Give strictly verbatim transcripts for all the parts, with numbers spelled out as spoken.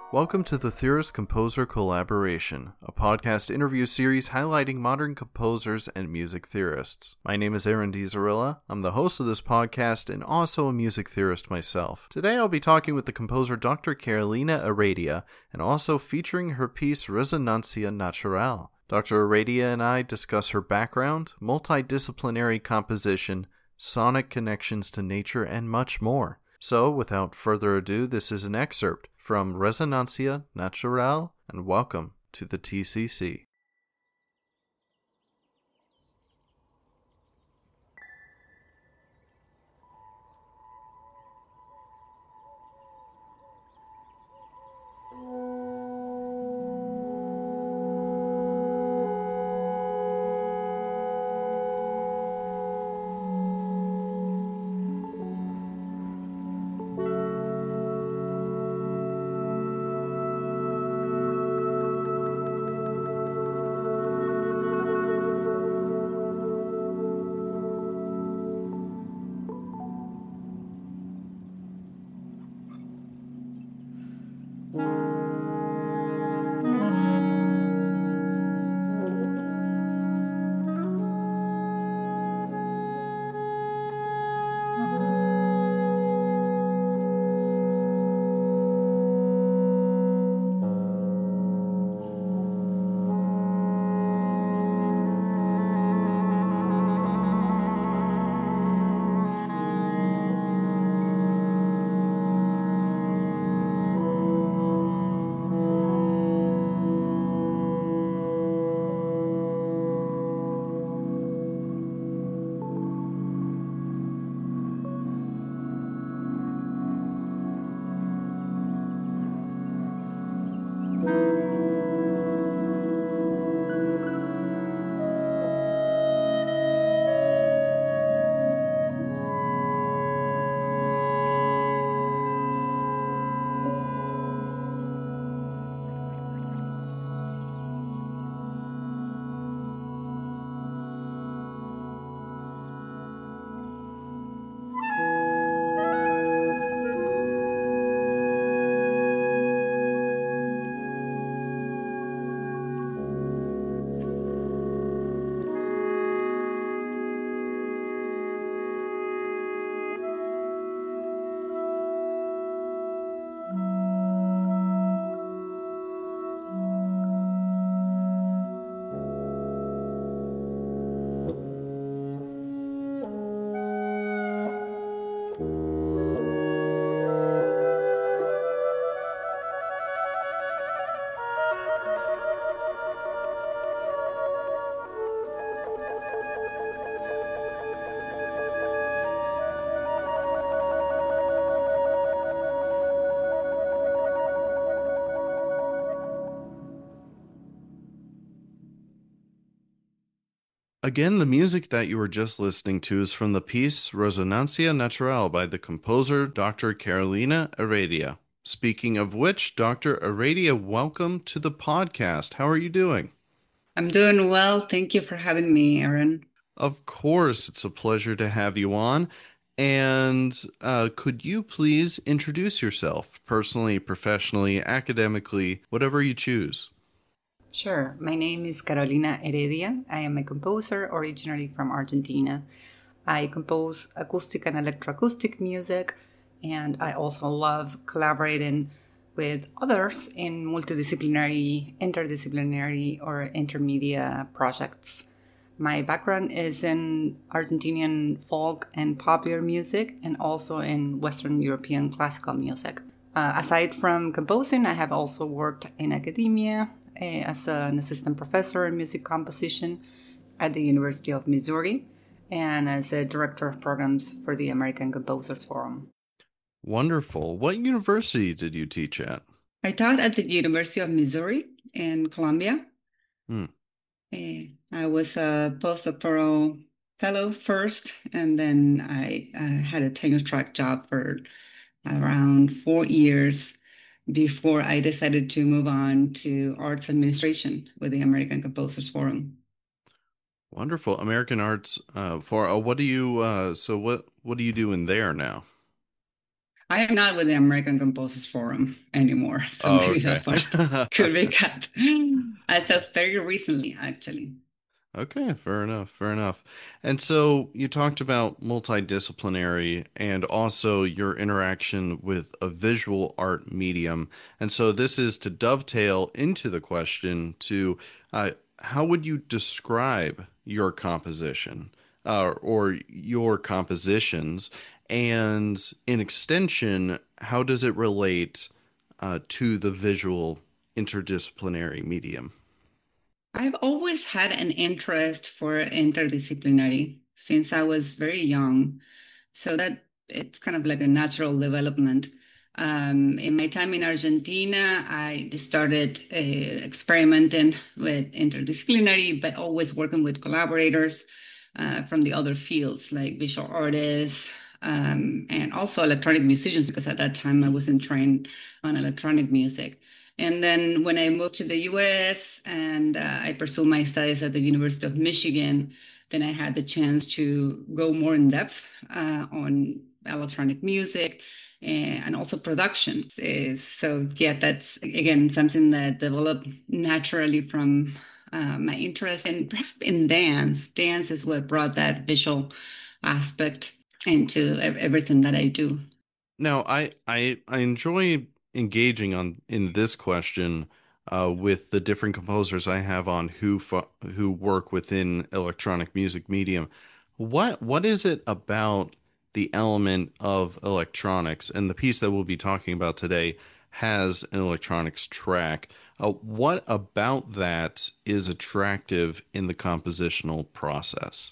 Welcome to the Theorist Composer Collaboration, a podcast interview series highlighting modern composers and music theorists. My name is Aaron DiZarilla. I'm the host of this podcast and also a music theorist myself. Today I'll be talking with the composer Doctor Carolina Heredia and also featuring her piece Resonancia Natural. Doctor Heredia and I discuss her background, multidisciplinary composition, sonic connections to nature, and much more. So, without further ado, this is an excerpt from Resonancia Natural, and welcome to the T C C. Again, the music that you were just listening to is from the piece Resonancia Natural by the composer Doctor Carolina Heredia. Speaking of which, Doctor Heredia, welcome to the podcast. How are you doing? I'm doing well. Thank you for having me, Aaron. Of course, it's a pleasure to have you on. And uh, could you please introduce yourself, personally, professionally, academically, whatever you choose? Sure. My name is Carolina Heredia. I am a composer originally from Argentina. I compose acoustic and electroacoustic music, and I also love collaborating with others in multidisciplinary, interdisciplinary, or intermedia projects. My background is in Argentinian folk and popular music, and also in Western European classical music. Uh, aside from composing, I have also worked in academia uh, as an assistant professor in music composition at the University of Missouri and as a director of programs for the American Composers Forum. Wonderful. What university did you teach at? I taught at the University of Missouri in Columbia. Hmm. Uh, I was a postdoctoral fellow first, and then I uh, had a tenure track job for around four years before I decided to move on to arts administration with the American Composers Forum. Wonderful. American Arts uh, for uh, what do you uh, so what what are you doing there now? I am not with the American Composers Forum anymore, so Oh, maybe that okay. part could be cut. As of very recently, actually. Okay, fair enough, fair enough. And so you talked about multidisciplinary and also your interaction with a visual art medium. And so this is to dovetail into the question to uh, how would you describe your composition uh, or your compositions? And in extension, how does it relate uh, to the visual interdisciplinary medium? I've always had an interest for interdisciplinary since I was very young. So that it's kind of like a natural development. Um, in my time in Argentina, I started uh, experimenting with interdisciplinary, but always working with collaborators uh, from the other fields like visual artists um, and also electronic musicians, because at that time I wasn't trained on electronic music. And then when I moved to the U S and uh, I pursued my studies at the University of Michigan, then I had the chance to go more in depth uh, on electronic music and also production. Uh, So yeah, that's again something that developed naturally from uh, my interest in perhaps in dance. Dance is what brought that visual aspect into ev- everything that I do. Now, I I I enjoy engaging on in this question uh, with the different composers I have on who fo who work within electronic music medium. What what is it about the element of electronics and the piece that we'll be talking about today has an electronics track? Uh, what about that is attractive in the compositional process?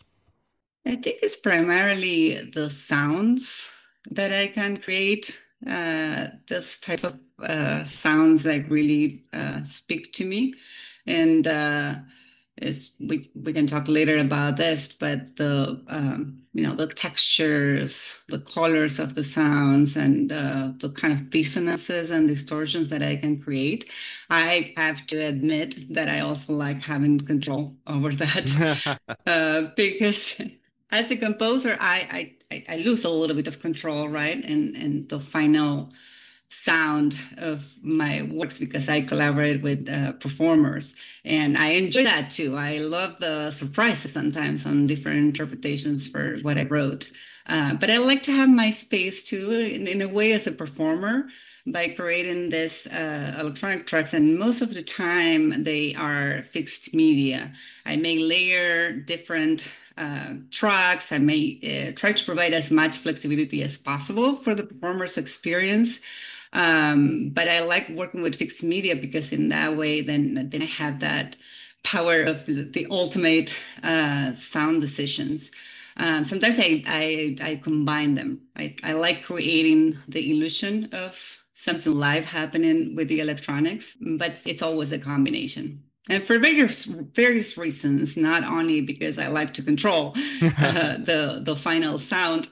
I think it's primarily the sounds that I can create. Uh, this type of uh, sounds like really uh, speak to me, and uh, is we we can talk later about this, but the um, you know the textures, the colors of the sounds, and uh, the kind of dissonances and distortions that I can create. I have to admit that I also like having control over that uh, because as a composer, I, I I lose a little bit of control, right? And and the final sound of my works because I collaborate with uh, performers, and I enjoy that too. I love the surprises sometimes on different interpretations for what I wrote. Uh, but I like to have my space too, in, in a way, as a performer, by creating this uh, electronic tracks, and most of the time they are fixed media. I may layer different uh, tracks. I may uh, try to provide as much flexibility as possible for the performer's experience. Um, but I like working with fixed media because in that way, then then I have that power of the, the ultimate uh, sound decisions. Um, sometimes I, I I combine them. I, I like creating the illusion of something live happening with the electronics, but it's always a combination. And for various various reasons, not only because I like to control uh, the the final sound,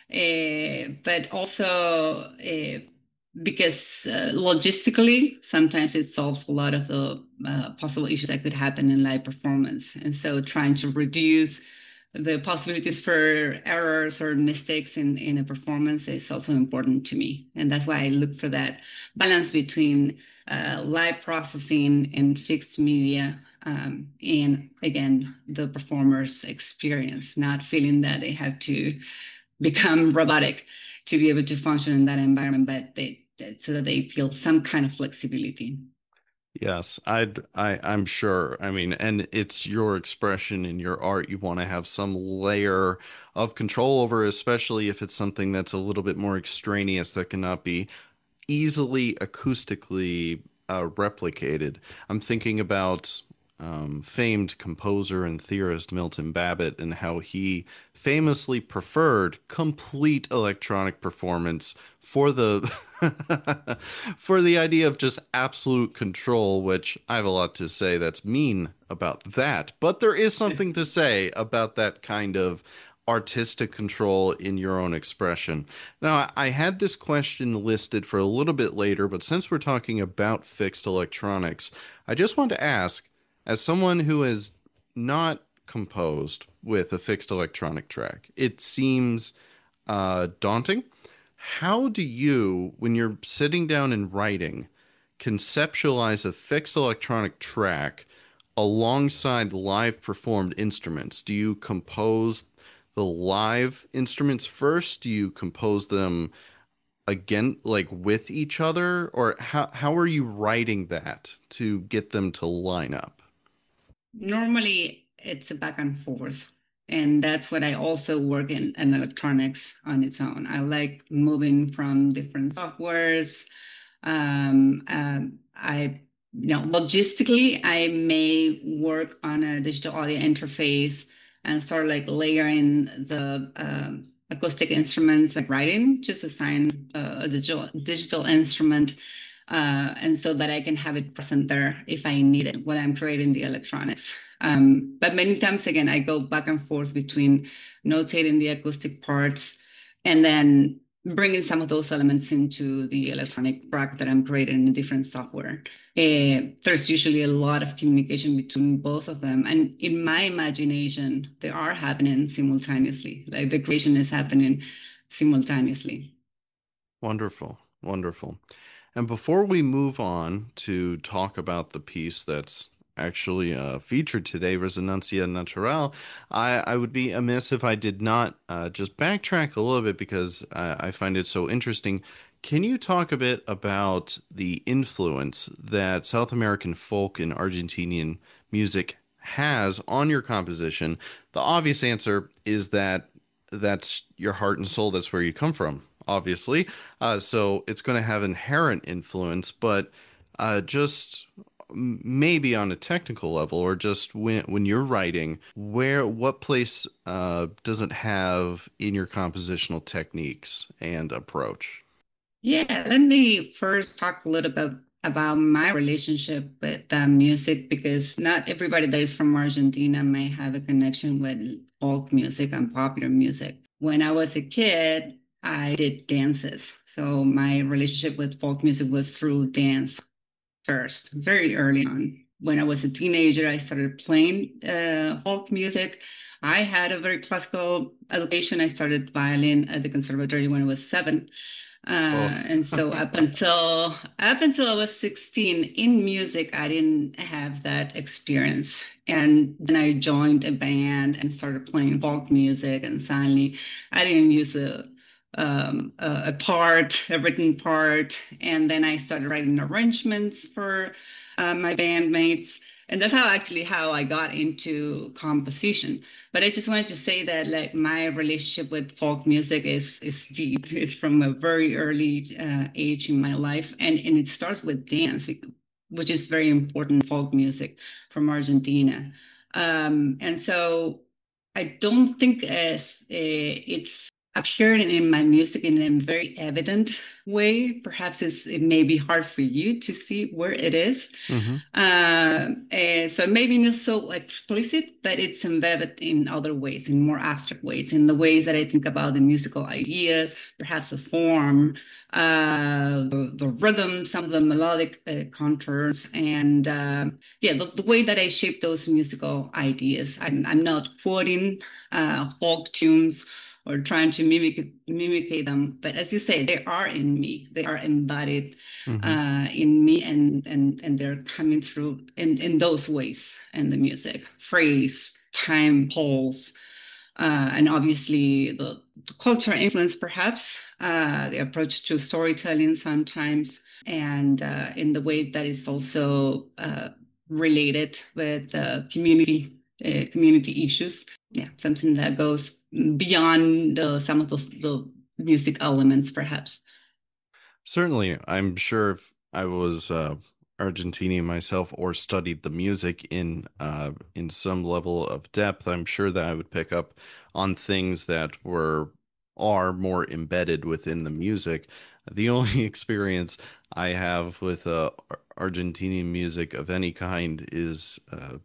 uh, but also uh, because uh, logistically, sometimes it solves a lot of the uh, possible issues that could happen in live performance. And so, trying to reduce the possibilities for errors or mistakes in, in a performance is also important to me. And that's why I look for that balance between uh, live processing and fixed media. Um, and again, the performer's experience, not feeling that they have to become robotic to be able to function in that environment, but they so that they feel some kind of flexibility. Yes, I'd I I'm sure. I mean, and it's your expression in your art. You want to have some layer of control over, especially if it's something that's a little bit more extraneous that cannot be easily acoustically uh, replicated. I'm thinking about um, famed composer and theorist Milton Babbitt and how he famously preferred complete electronic performance for the for the idea of just absolute control, which I have a lot to say that's mean about that, but there is something to say about that kind of artistic control in your own expression. Now, I had this question listed for a little bit later, but since we're talking about fixed electronics, I just want to ask, as someone who has not composed with a fixed electronic track, it seems uh, daunting. how do you, when you're sitting down and writing, conceptualize a fixed electronic track alongside live performed instruments? Do you compose the live instruments first? Do you compose them again, like with each other? Or how how are you writing that to get them to line up? Normally, it's a back and forth. And that's what I also work in, in electronics on its own. I like moving from different softwares. Um, um, I, you know, logistically, I may work on a digital audio interface and start like layering the um, acoustic instruments, like writing, just assign uh, a digital digital instrument, uh, and so that I can have it present there if I need it when I'm creating the electronics. Um, but many times again, I go back and forth between notating the acoustic parts and then bringing some of those elements into the electronic track that I'm creating in a different software. Uh, there's usually a lot of communication between both of them. And in my imagination, they are happening simultaneously. Like the creation is happening simultaneously. Wonderful, wonderful. And before we move on to talk about the piece that's actually uh, featured today, Resonancia Natural, I, I would be amiss if I did not uh, just backtrack a little bit because I, I find it so interesting. Can you talk a bit about the influence that South American folk and Argentinian music has on your composition? The obvious answer is that that's your heart and soul. That's where you come from, obviously. Uh, so it's going to have inherent influence, but uh, just maybe on a technical level, or just when when you're writing, where what place uh, does it have in your compositional techniques and approach? Yeah, let me first talk a little bit about my relationship with uh, music because not everybody that is from Argentina may have a connection with folk music and popular music. When I was a kid, I did dances. So my relationship with folk music was through dance first, very early on. When I was a teenager, I started playing uh, folk music. I had a very classical education. I started violin at the conservatory when I was seven. Oh, Uh, and so up until up until I was sixteen in music, I didn't have that experience. And then I joined a band and started playing folk music. And suddenly, I didn't use a um, a, a part, a written part, and then I started writing arrangements for uh, my bandmates. And that's how actually how I got into composition. But I just wanted to say that like my relationship with folk music is is deep. It's from a very early uh, age in my life, and and it starts with dance, which is very important folk music from Argentina. Um, and so I don't think as uh, it's appearing in my music in a very evident way. Perhaps it's, it may be hard for you to see where it is. hmm. Uh, eh, so maybe not so explicit, but it's embedded in other ways, in more abstract ways, in the ways that I think about the musical ideas, perhaps the form, uh, the, the rhythm, some of the melodic uh, contours, and uh, yeah, the, the way that I shape those musical ideas. I'm, I'm not quoting uh, folk tunes or trying to mimic mimic them, but as you say, they are in me. They are embodied Hmm. uh, in me, and and and they're coming through in in those ways in the music, phrase, time, pulse, uh, and obviously the, the cultural influence, perhaps uh, the approach to storytelling sometimes, and uh, in the way that is also uh, related with uh, community uh, community issues. Yeah, something that goes beyond uh, some of those the music elements, perhaps. Certainly, I'm sure if I was uh, Argentinian myself or studied the music in uh, in some level of depth, I'm sure that I would pick up on things that were are more embedded within the music. The only experience I have with uh, Ar- Argentinian music of any kind is uh,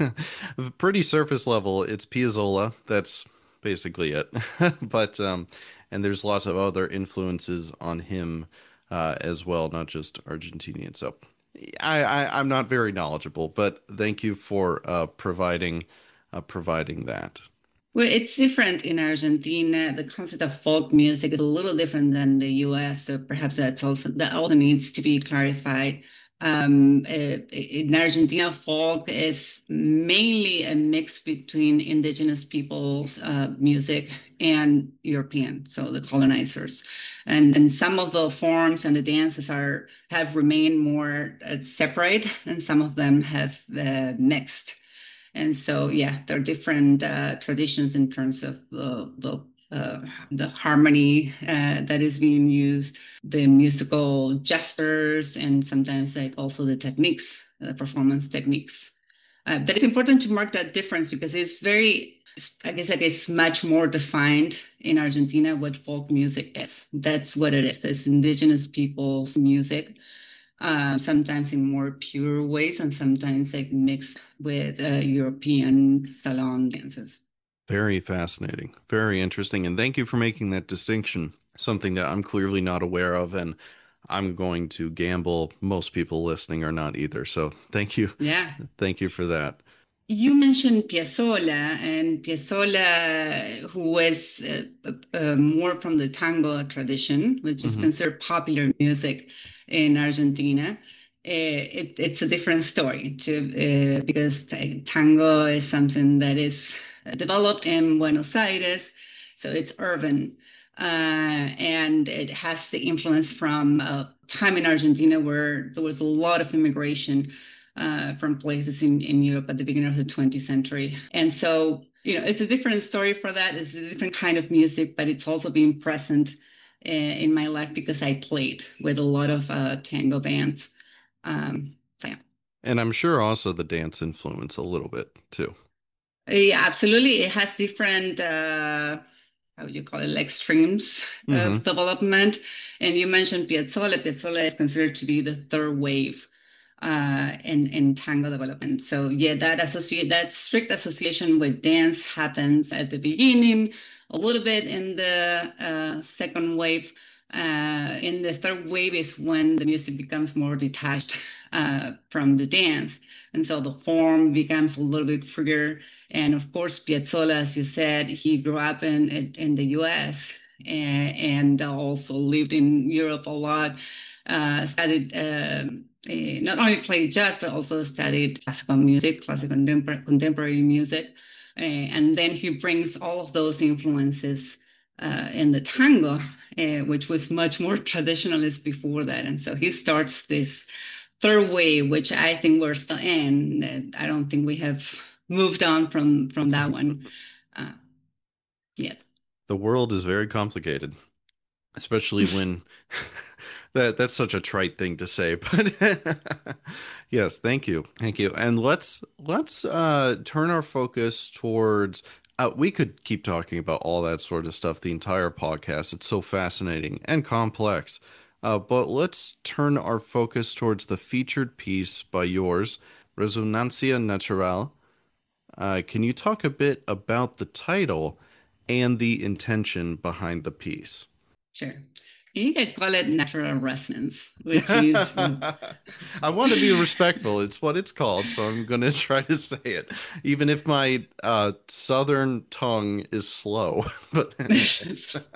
pretty surface level. It's Piazzolla. That's basically it. But um, and there's lots of other influences on him uh, as well, not just Argentinian. So I, I I'm not very knowledgeable, but thank you for uh, providing uh, providing that. Well, it's different in Argentina. The concept of folk music is a little different than the U S, so perhaps that's also that also needs to be clarified. Um, uh, in Argentina, folk is mainly a mix between indigenous peoples' uh, music and European, so the colonizers, and and some of the forms and the dances are have remained more uh, separate, and some of them have uh, mixed. And so, yeah, there are different uh, traditions in terms of the the uh, the harmony uh, that is being used, the musical gestures, and sometimes like also the techniques, the performance techniques. Uh, but it's important to mark that difference because it's very, I guess, like it's much more defined in Argentina what folk music is. That's what it is. It's indigenous people's music, um, sometimes in more pure ways and sometimes like mixed with uh, European salon dances. Very fascinating, very interesting, and thank you for making that distinction. Something that I'm clearly not aware of, and I'm going to gamble most people listening are not either. So thank you, Yeah. thank you for that. You mentioned Piazzolla, and Piazzolla, who was uh, uh, more from the tango tradition, which is Hmm. considered popular music in Argentina. Uh, it, it's a different story to, uh, because tango is something that is developed in Buenos Aires, so it's urban. Uh, and it has the influence from a time in Argentina where there was a lot of immigration uh, from places in, in Europe at the beginning of the twentieth century. And so, you know, it's a different story for that. It's a different kind of music, but it's also been present in, in my life because I played with a lot of uh, tango bands. Um, so, yeah. And I'm sure also the dance influence a little bit too. Yeah, absolutely. It has different, uh, how would you call it, like streams Hmm. of development. And you mentioned Piazzolla. Piazzolla is considered to be the third wave uh, in in tango development. So yeah, that associate that strict association with dance happens at the beginning, a little bit in the uh, second wave. Uh, in the third wave is when the music becomes more detached uh, from the dance, and so the form becomes a little bit freer. And of course, Piazzolla, as you said, he grew up in in, in the U S and, and also lived in Europe a lot. Uh, studied. Um, uh, not only played jazz, but also studied classical music, classical contempor- contemporary music. Uh, and then he brings all of those influences uh, in the tango, uh, which was much more traditionalist before that. And so he starts this third wave, which I think we're still in. I don't think we have moved on from, from that one uh, yet. The world is very complicated, especially when that that's such a trite thing to say, but yes, thank you, thank you. And let's let's uh turn our focus towards uh, we could keep talking about all that sort of stuff the entire podcast. It's so fascinating and complex. Uh, but let's turn our focus towards the featured piece by yours, Resonancia Natural. Uh, can you talk a bit about the title and the intention behind the piece? Sure. You could call it natural resonance, which is I want to be respectful. It's what it's called, so I'm going to try to say it, even if my uh, southern tongue is slow. But anyway.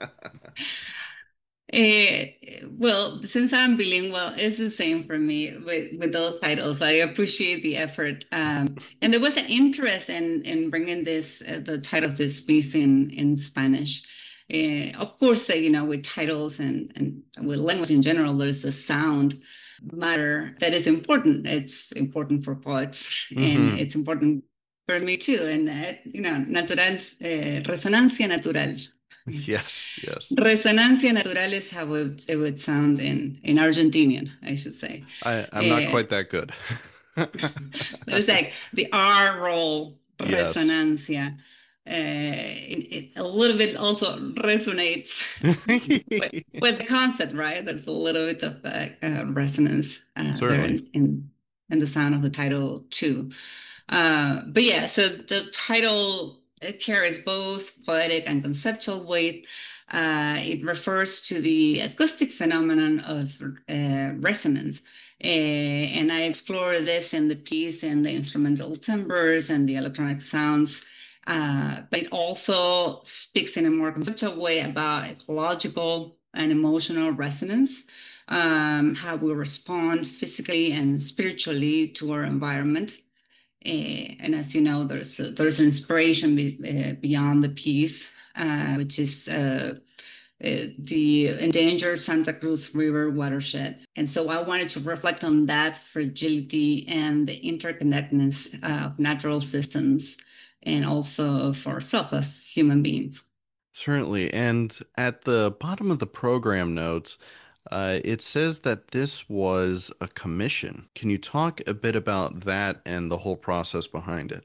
Eh, well, since I'm bilingual, it's the same for me with, with those titles. I appreciate the effort. Um, and there was an interest in, in bringing this, uh, the title of this piece in, in Spanish. Uh, of course, uh, you know, with titles and, and with language in general, there's a sound matter that is important. It's important for poets and Hmm. it's important for me too. And, uh, you know, natural, uh, resonancia natural. Yes, yes. Resonancia natural is how it, it would sound in, in Argentinian, I should say. I, I'm not Uh, quite that good. it's like the R roll, Yes. resonancia. Uh, it, it a little bit also resonates with, with the concept, right? There's a little bit of uh, uh, resonance uh, there Certainly. in, in, in the sound of the title, too. Uh, but yeah, so the title it carries both poetic and conceptual weight. Uh, it refers to the acoustic phenomenon of uh, resonance. Uh, and I explore this in the piece and the instrumental timbres and the electronic sounds. Uh, but it also speaks in a more conceptual way about ecological and emotional resonance, um, how we respond physically and spiritually to our environment. Uh, and as you know, there's a, there's an inspiration be, uh, beyond the piece, uh, which is uh, uh, the endangered Santa Cruz River watershed. And so I wanted to reflect on that fragility and the interconnectedness uh, of natural systems and also for ourselves as human beings. Certainly. And at the bottom of the program notes, uh, it says that this was a commission. Can you talk a bit about that and the whole process behind it?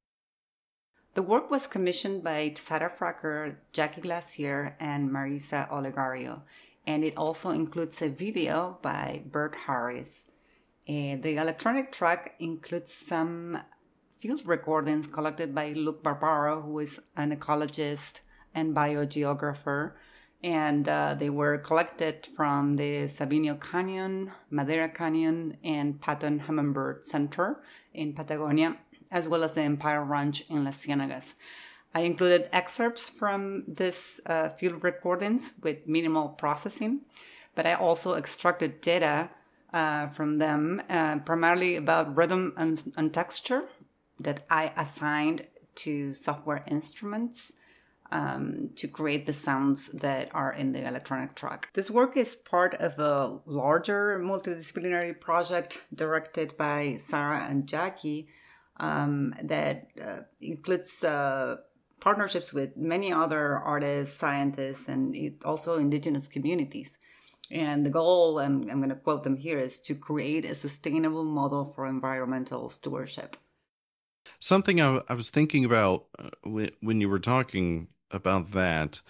The work was commissioned by Sarah Fracker, Jackie Glacier, and Marisa Olegario, and it also includes a video by Bert Harris. Uh, the electronic track includes some field recordings collected by Luke Barbaro, who is an ecologist and biogeographer, and uh, they were collected from the Sabino Canyon, Madera Canyon, and Patton Hummingbird Center in Patagonia, as well as the Empire Ranch in Las Ciénagas. I included excerpts from this uh, field recordings with minimal processing, but I also extracted data uh, from them, uh, primarily about rhythm and, and texture that I assigned to software instruments um, to create the sounds that are in the electronic track. This work is part of a larger multidisciplinary project directed by Sarah and Jackie um, that uh, includes uh, partnerships with many other artists, scientists, and it also indigenous communities. And the goal, and I'm going to quote them here, is to create a sustainable model for environmental stewardship. Something I, I was thinking about uh, when, when you were talking about that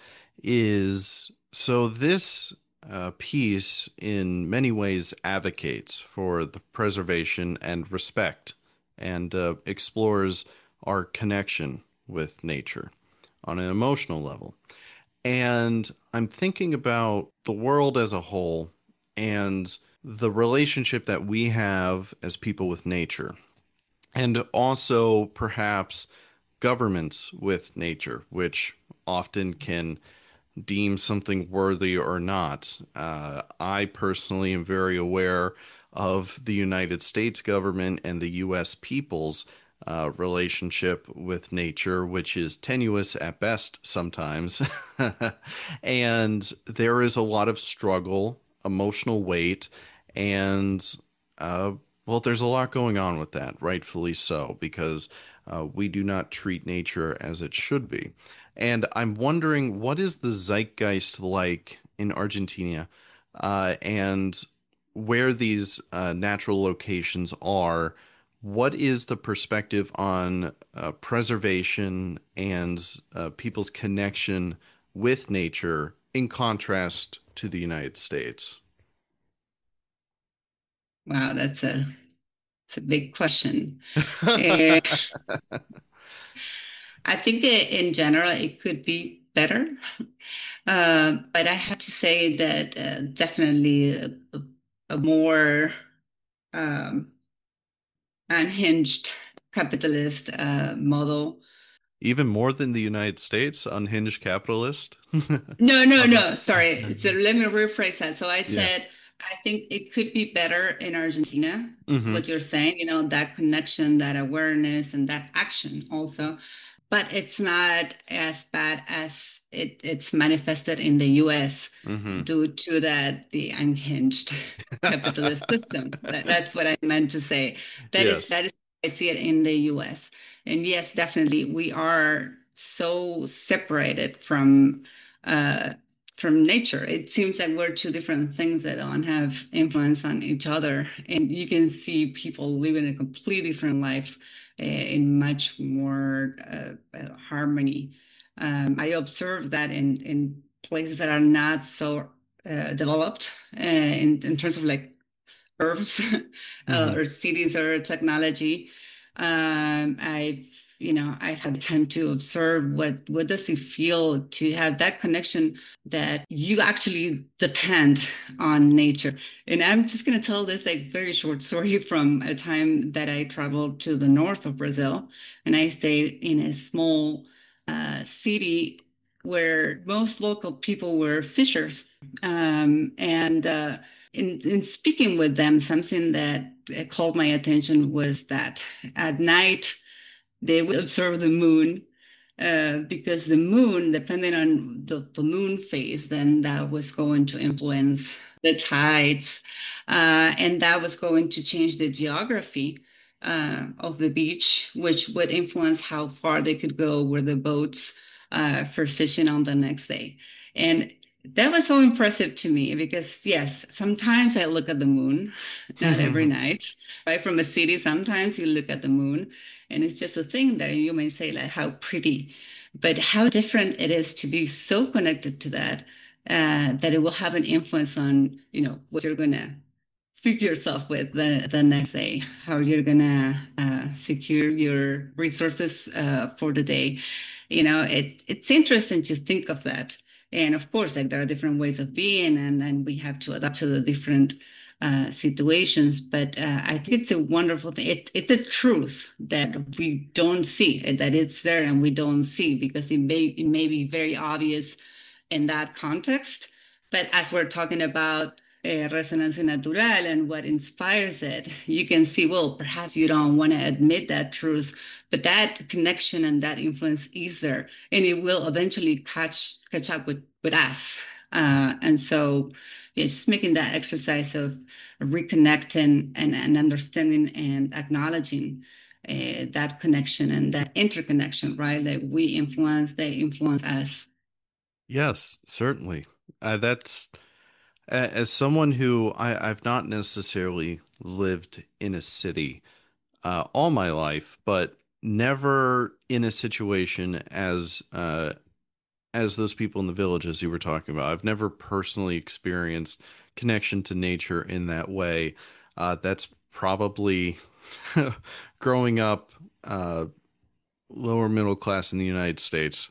is so this uh, piece in many ways advocates for the preservation and respect and uh, explores our connection with nature on an emotional level. And I'm thinking about the world as a whole and the relationship that we have as people with nature, and also perhaps governments with nature, which often can deem something worthy or not. Uh, I personally am very aware of the United States government and the U S people's uh, relationship with nature, which is tenuous at best sometimes. And there is a lot of struggle, emotional weight, and uh, well, there's a lot going on with that, rightfully so, because uh, we do not treat nature as it should be. And I'm wondering, what is the zeitgeist like in Argentina, uh, and where these uh, natural locations are? What is the perspective on uh, preservation and uh, people's connection with nature in contrast to the United States? Wow, that's a, that's a big question. Uh, I think in general it could be better, uh, but I have to say that uh, definitely a, a more um, unhinged capitalist uh, model. Even more than the United States, unhinged capitalist. No, no, Uh, no. Sorry. So let me rephrase that. So I yeah. said, I think it could be better in Argentina, Hmm. what you're saying, you know, that connection, that awareness, and that action also. But it's not as bad as it, it's manifested in the U S Hmm. due to that, the unhinged capitalist system. That, that's what I meant to say. That is, Yes. that is, I see it in the U S. And yes, definitely, we are so separated from uh, from nature. It seems like we're two different things that don't have influence on each other. And you can see people living a completely different life uh, in much more uh, uh, harmony. Um, I observe that in, in places that are not so uh, developed uh, in, in terms of like herbs uh, Hmm. or cities or technology. Um, I you know, I've had the time to observe what, what does it feel to have that connection that you actually depend on nature. And I'm just going to tell this like very short story from a time that I traveled to the north of Brazil, and I stayed in a small uh, city where most local people were fishers. Um, and uh, in, in speaking with them, something that called my attention was that at night they would observe the moon, uh, because the moon, depending on the, the moon phase, then that was going to influence the tides, uh, and that was going to change the geography uh, of the beach, which would influence how far they could go with the boats uh, for fishing on the next day. And that was so impressive to me because, yes, sometimes I look at the moon, not every night, right? From a city, sometimes you look at the moon and it's just a thing that you may say, like, how pretty, but how different it is to be so connected to that, uh, that it will have an influence on, you know, what you're going to feed yourself with the, the next day, how you're going to uh, secure your resources uh, for the day. You know, it, it's interesting to think of that. And of course, like there are different ways of being, and, and we have to adapt to the different uh, situations. But uh, I think it's a wonderful thing. It, it's a truth that we don't see, that it's there and we don't see, because it may, it may be very obvious in that context. But as we're talking about uh, Resonancia Natural and what inspires it, you can see, well, perhaps you don't want to admit that truth, but that connection and that influence is there, and it will eventually catch catch up with, with us. Uh, and so yeah, just making that exercise of reconnecting and, and understanding and acknowledging uh, that connection and that interconnection, right? Like we influence, they influence us. Yes, certainly. Uh, that's as someone who I, I've not necessarily lived in a city uh, all my life, but never in a situation as uh, as those people in the villages you were talking about. I've never personally experienced connection to nature in that way. Uh, that's probably growing up uh, lower middle class in the United States.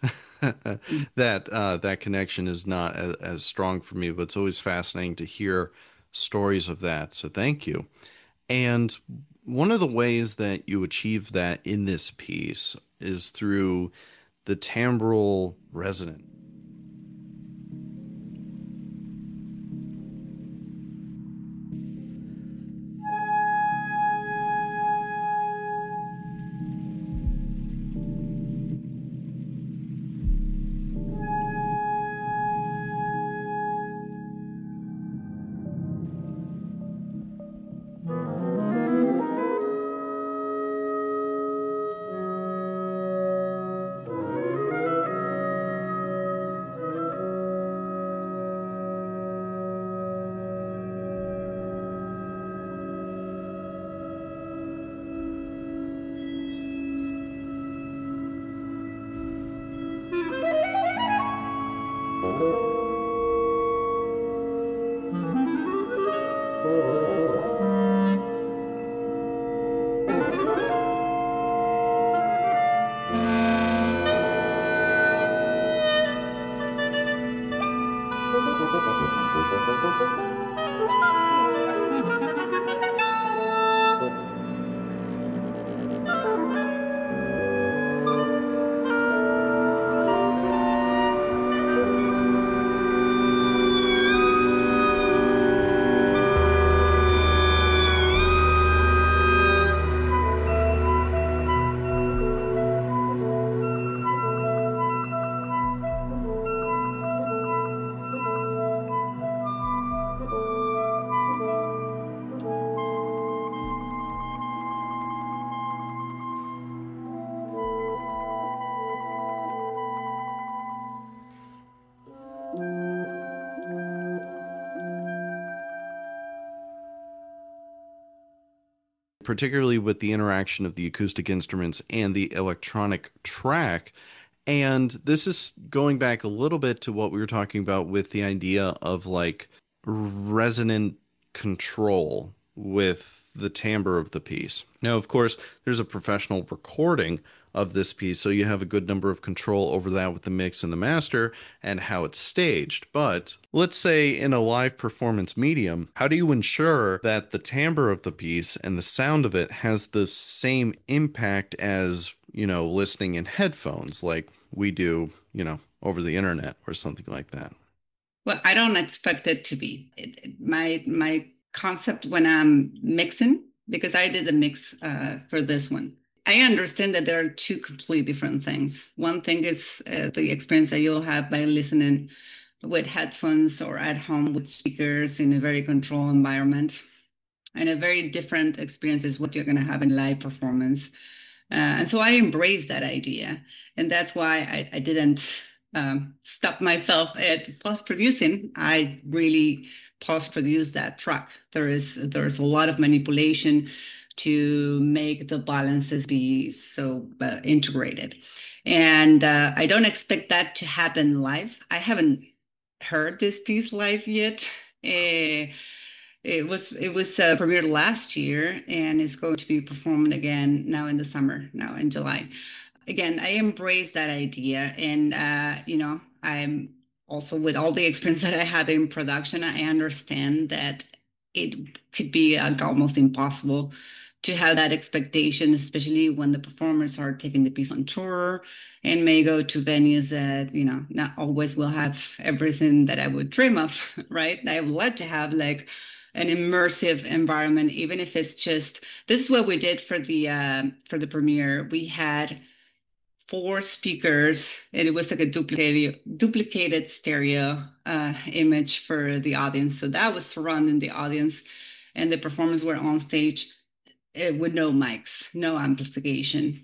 that uh, that connection is not as, as strong for me, but it's always fascinating to hear stories of that. So thank you. And one of the ways that you achieve that in this piece is through the timbral resonant. Particularly with the interaction of the acoustic instruments and the electronic track. And this is going back a little bit to what we were talking about with the idea of like resonant control with the timbre of the piece. Now, of course, there's a professional recording of this piece, so you have a good number of control over that with the mix and the master and how it's staged. But let's say in a live performance medium, how do you ensure that the timbre of the piece and the sound of it has the same impact as, you know, listening in headphones like we do, you know, over the internet or something like that? Well, I don't expect it to be. It, it- my my concept when I'm mixing, because I did the mix uh, for this one. I understand that there are two completely different things. One thing is uh, the experience that you'll have by listening with headphones or at home with speakers in a very controlled environment. And a very different experience is what you're going to have in live performance. Uh, and so I embraced that idea. And that's why I, I didn't um, stop myself at post producing. I really post produced that track. There is there's a lot of manipulation to make the balances be so uh, integrated. And uh, I don't expect that to happen live. I haven't heard this piece live yet. Uh, it was it was uh, premiered last year and is going to be performed again now in the summer, now in July. Again, I embrace that idea, and uh, you know, I'm also with all the experience that I have in production, I understand that it could be uh, almost impossible to have that expectation, especially when the performers are taking the piece on tour and may go to venues that, you know, not always will have everything that I would dream of, right? I would like to have like an immersive environment, even if it's just, this is what we did for the uh, for the premiere. We had four speakers, and it was like a duplicated duplicated stereo uh, image for the audience. So that was surrounding the audience, and the performers were on stage uh, with no mics, no amplification.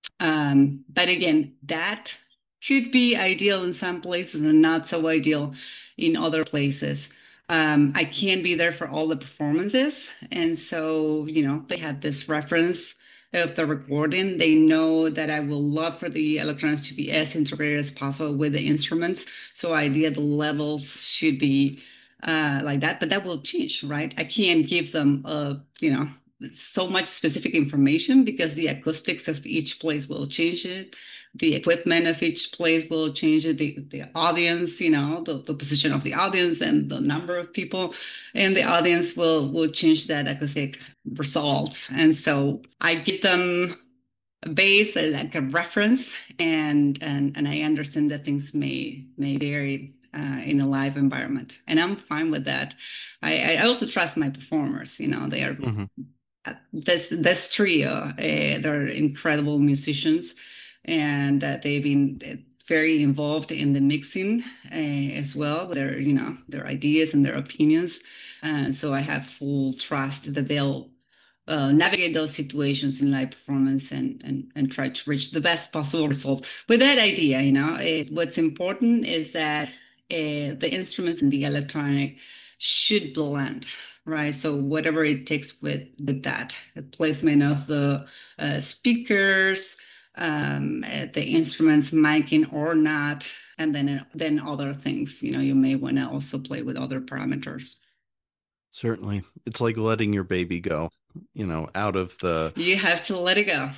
Um, but again, that could be ideal in some places and not so ideal in other places. Um, I can't be there for all the performances. And so, you know, they had this reference of the recording. They know that I will love for the electronics to be as integrated as possible with the instruments. So idea the levels should be uh, like that, but that will change, right? I can't give them a, you know, so much specific information because the acoustics of each place will change it. The equipment of each place will change it. The, the audience, you know, the, the position of the audience and the number of people in the audience will, will change that acoustic results. And so I give them a base, like a reference, and, and, and I understand that things may, may vary uh, in a live environment. And I'm fine with that. I, I also trust my performers, you know, they are Mm-hmm. this this trio. Uh, they're incredible musicians, and uh, they've been uh, very involved in the mixing uh, as well. Their you know their ideas and their opinions, and so I have full trust that they'll uh, navigate those situations in live performance and, and and try to reach the best possible result with that idea. You know, it, what's important is that uh, the instruments and the electronic should blend, right? So whatever it takes with with that, the placement of the uh, speakers, um, uh, the instruments, miking or not, and then then other things. You know, you may want to also play with other parameters. Certainly. It's like letting your baby go, you know, out of the You have to let it go.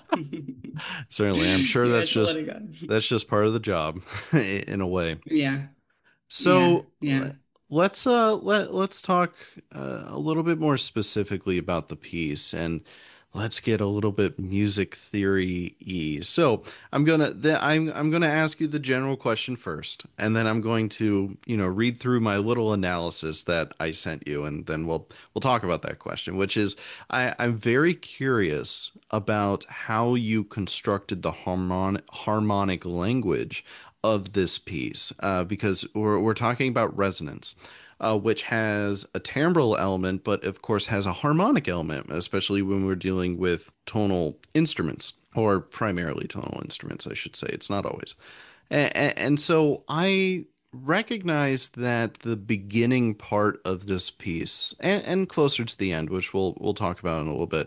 certainly. I'm sure You that's have to let just it go. that's just part of the job in a way. Yeah, yeah, So yeah. le- let's uh let let's talk uh, a little bit more specifically about the piece, and let's get a little bit music theory y. So I'm gonna the, I'm I'm gonna ask you the general question first, and then I'm going to, you know, read through my little analysis that I sent you, and then we'll we'll talk about that question, which is I I'm very curious about how you constructed the harmon harmonic language of this piece, uh, because we're we're talking about resonance, uh, which has a timbral element, but of course has a harmonic element, especially when we're dealing with tonal instruments, or primarily tonal instruments, I should say. It's not always. And, and so I recognize that the beginning part of this piece, and, and closer to the end, which we'll we'll talk about in a little bit,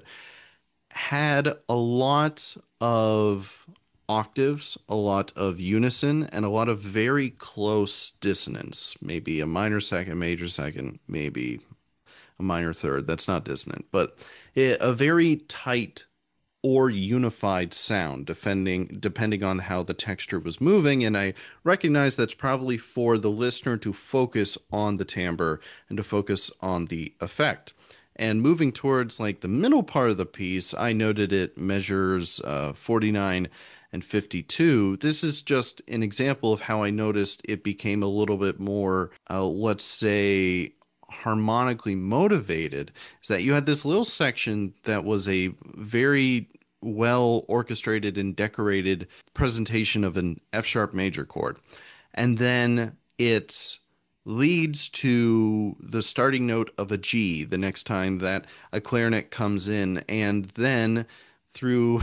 had a lot of octaves, a lot of unison, and a lot of very close dissonance. Maybe a minor second, major second, maybe a minor third. That's not dissonant, but a very tight or unified sound, depending depending on how the texture was moving. And I recognize that's probably for the listener to focus on the timbre and to focus on the effect. And moving towards like the middle part of the piece, I noted it measures uh, forty-nine and fifty-two. This is just an example of how I noticed it became a little bit more, uh, let's say, harmonically motivated. Is that you had this little section that was a very well orchestrated and decorated presentation of an F sharp major chord. And then it leads to the starting note of a G the next time that a clarinet comes in. And then through,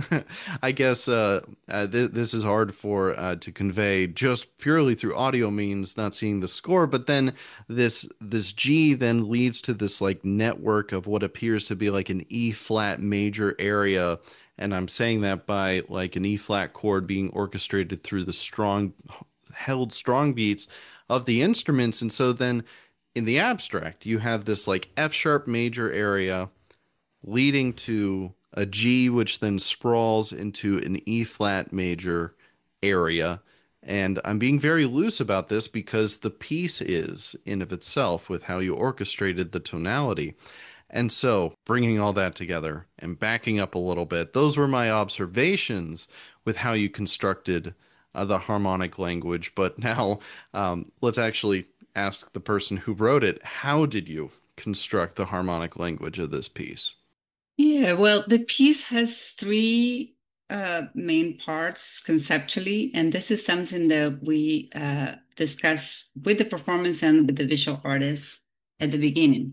I guess uh, uh, th- this is hard for uh, to convey just purely through audio means, not seeing the score. But then this this G then leads to this like network of what appears to be like an E flat major area, and I'm saying that by like an E flat chord being orchestrated through the strong held strong beats of the instruments. And so then in the abstract, you have this like F sharp major area leading to a G, which then sprawls into an E flat major area. And I'm being very loose about this because the piece is in of itself with how you orchestrated the tonality. And so bringing all that together and backing up a little bit, those were my observations with how you constructed uh, the harmonic language. But now um, let's actually ask the person who wrote it, how did you construct the harmonic language of this piece? Yeah, well, the piece has three uh, main parts conceptually, and this is something that we uh, discuss with the performance and with the visual artists at the beginning.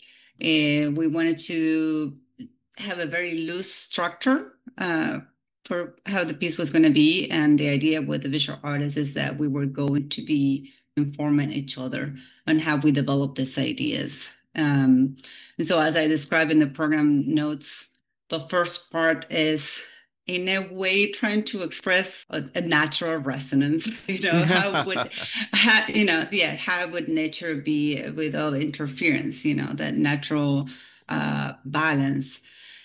Uh, we wanted to have a very loose structure uh, for how the piece was going to be, and the idea with the visual artists is that we were going to be informing each other on how we develop these ideas. Um, and so, as I described in the program notes, the first part is in a way trying to express a, a natural resonance. You know, how would, how, you know, yeah, how would nature be without interference? You know, that natural uh, balance.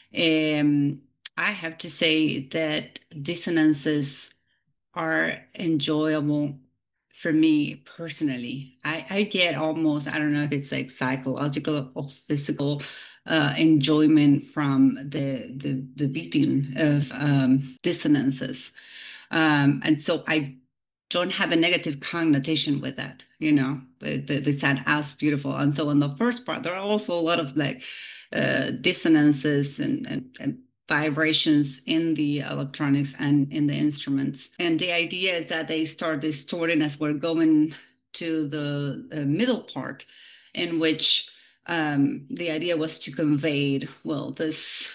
Um, I have to say that dissonances are enjoyable for me personally. I, I get almost, I don't know if it's like psychological or physical uh, enjoyment from the, the, the beating of um, dissonances. Um, and so I don't have a negative connotation with that, you know, but they, they sound as beautiful. And so in the first part, there are also a lot of like uh, dissonances and, and, and vibrations in the electronics and in the instruments. And the idea is that they start distorting as we're going to the, the middle part, in which um, the idea was to convey, well, this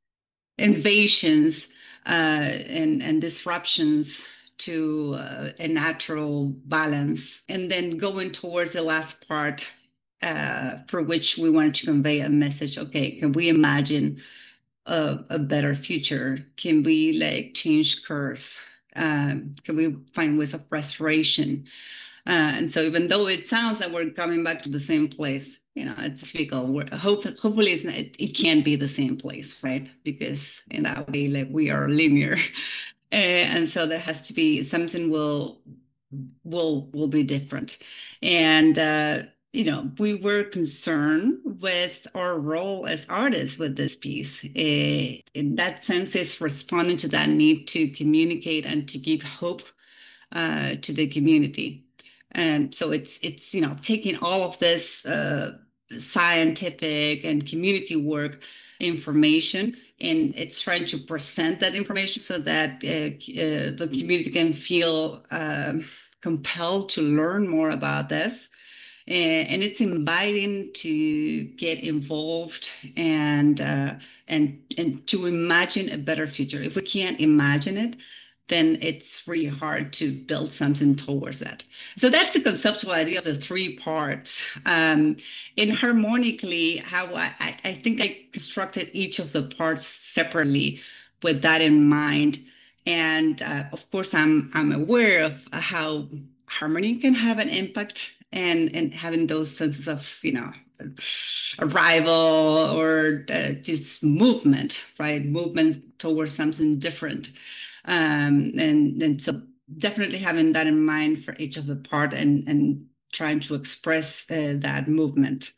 invasions uh, and, and disruptions to uh, a natural balance. And then going towards the last part, uh, for which we wanted to convey a message. Okay, can we imagine a, a better future? Can we like change course? Um, can we find ways of restoration? Uh, and so even though it sounds like we're coming back to the same place, you know, it's typical. We're, hope, hopefully it's not, it, it can't be the same place, right? Because in that way, like we are linear. Uh, and so there has to be something will will will be different. And uh, you know, we were concerned with our role as artists with this piece. Uh, in that sense, it's responding to that need to communicate and to give hope uh, to the community. And so it's it's you know taking all of this uh, scientific and community work information, and it's trying to present that information so that uh, uh, the community can feel um, compelled to learn more about this. And, and it's inviting to get involved and uh, and and to imagine a better future. If we can't imagine it, then it's really hard to build something towards that. So that's the conceptual idea of the three parts. Um, and harmonically, how I, I think I constructed each of the parts separately with that in mind. And uh, of course, I'm I'm aware of how harmony can have an impact, and and having those senses of, you know, arrival or uh, this movement, right? Movement towards something different. Um, and, and so definitely having that in mind for each of the part and, and trying to express uh, that movement.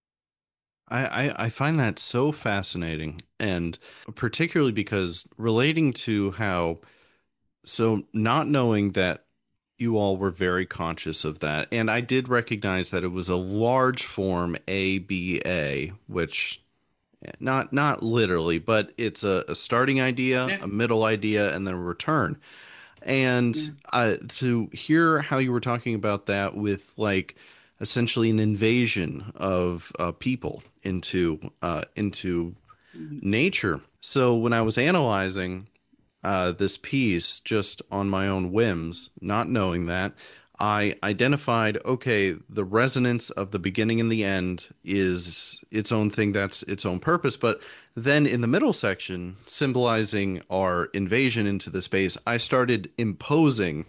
I, I, I find that so fascinating, and particularly because relating to how, so not knowing that you all were very conscious of that, and I did recognize that it was a large form A B A, which not not literally, but it's a, a starting idea, Yeah. a middle idea, and then a return. And Yeah. uh, to hear how you were talking about that with like essentially an invasion of uh, people into uh, into Mhm. nature. So when I was analyzing uh, this piece just on my own whims, not knowing that, I identified, okay, the resonance of the beginning and the end is its own thing, that's its own purpose. But then in the middle section, symbolizing our invasion into the space, I started imposing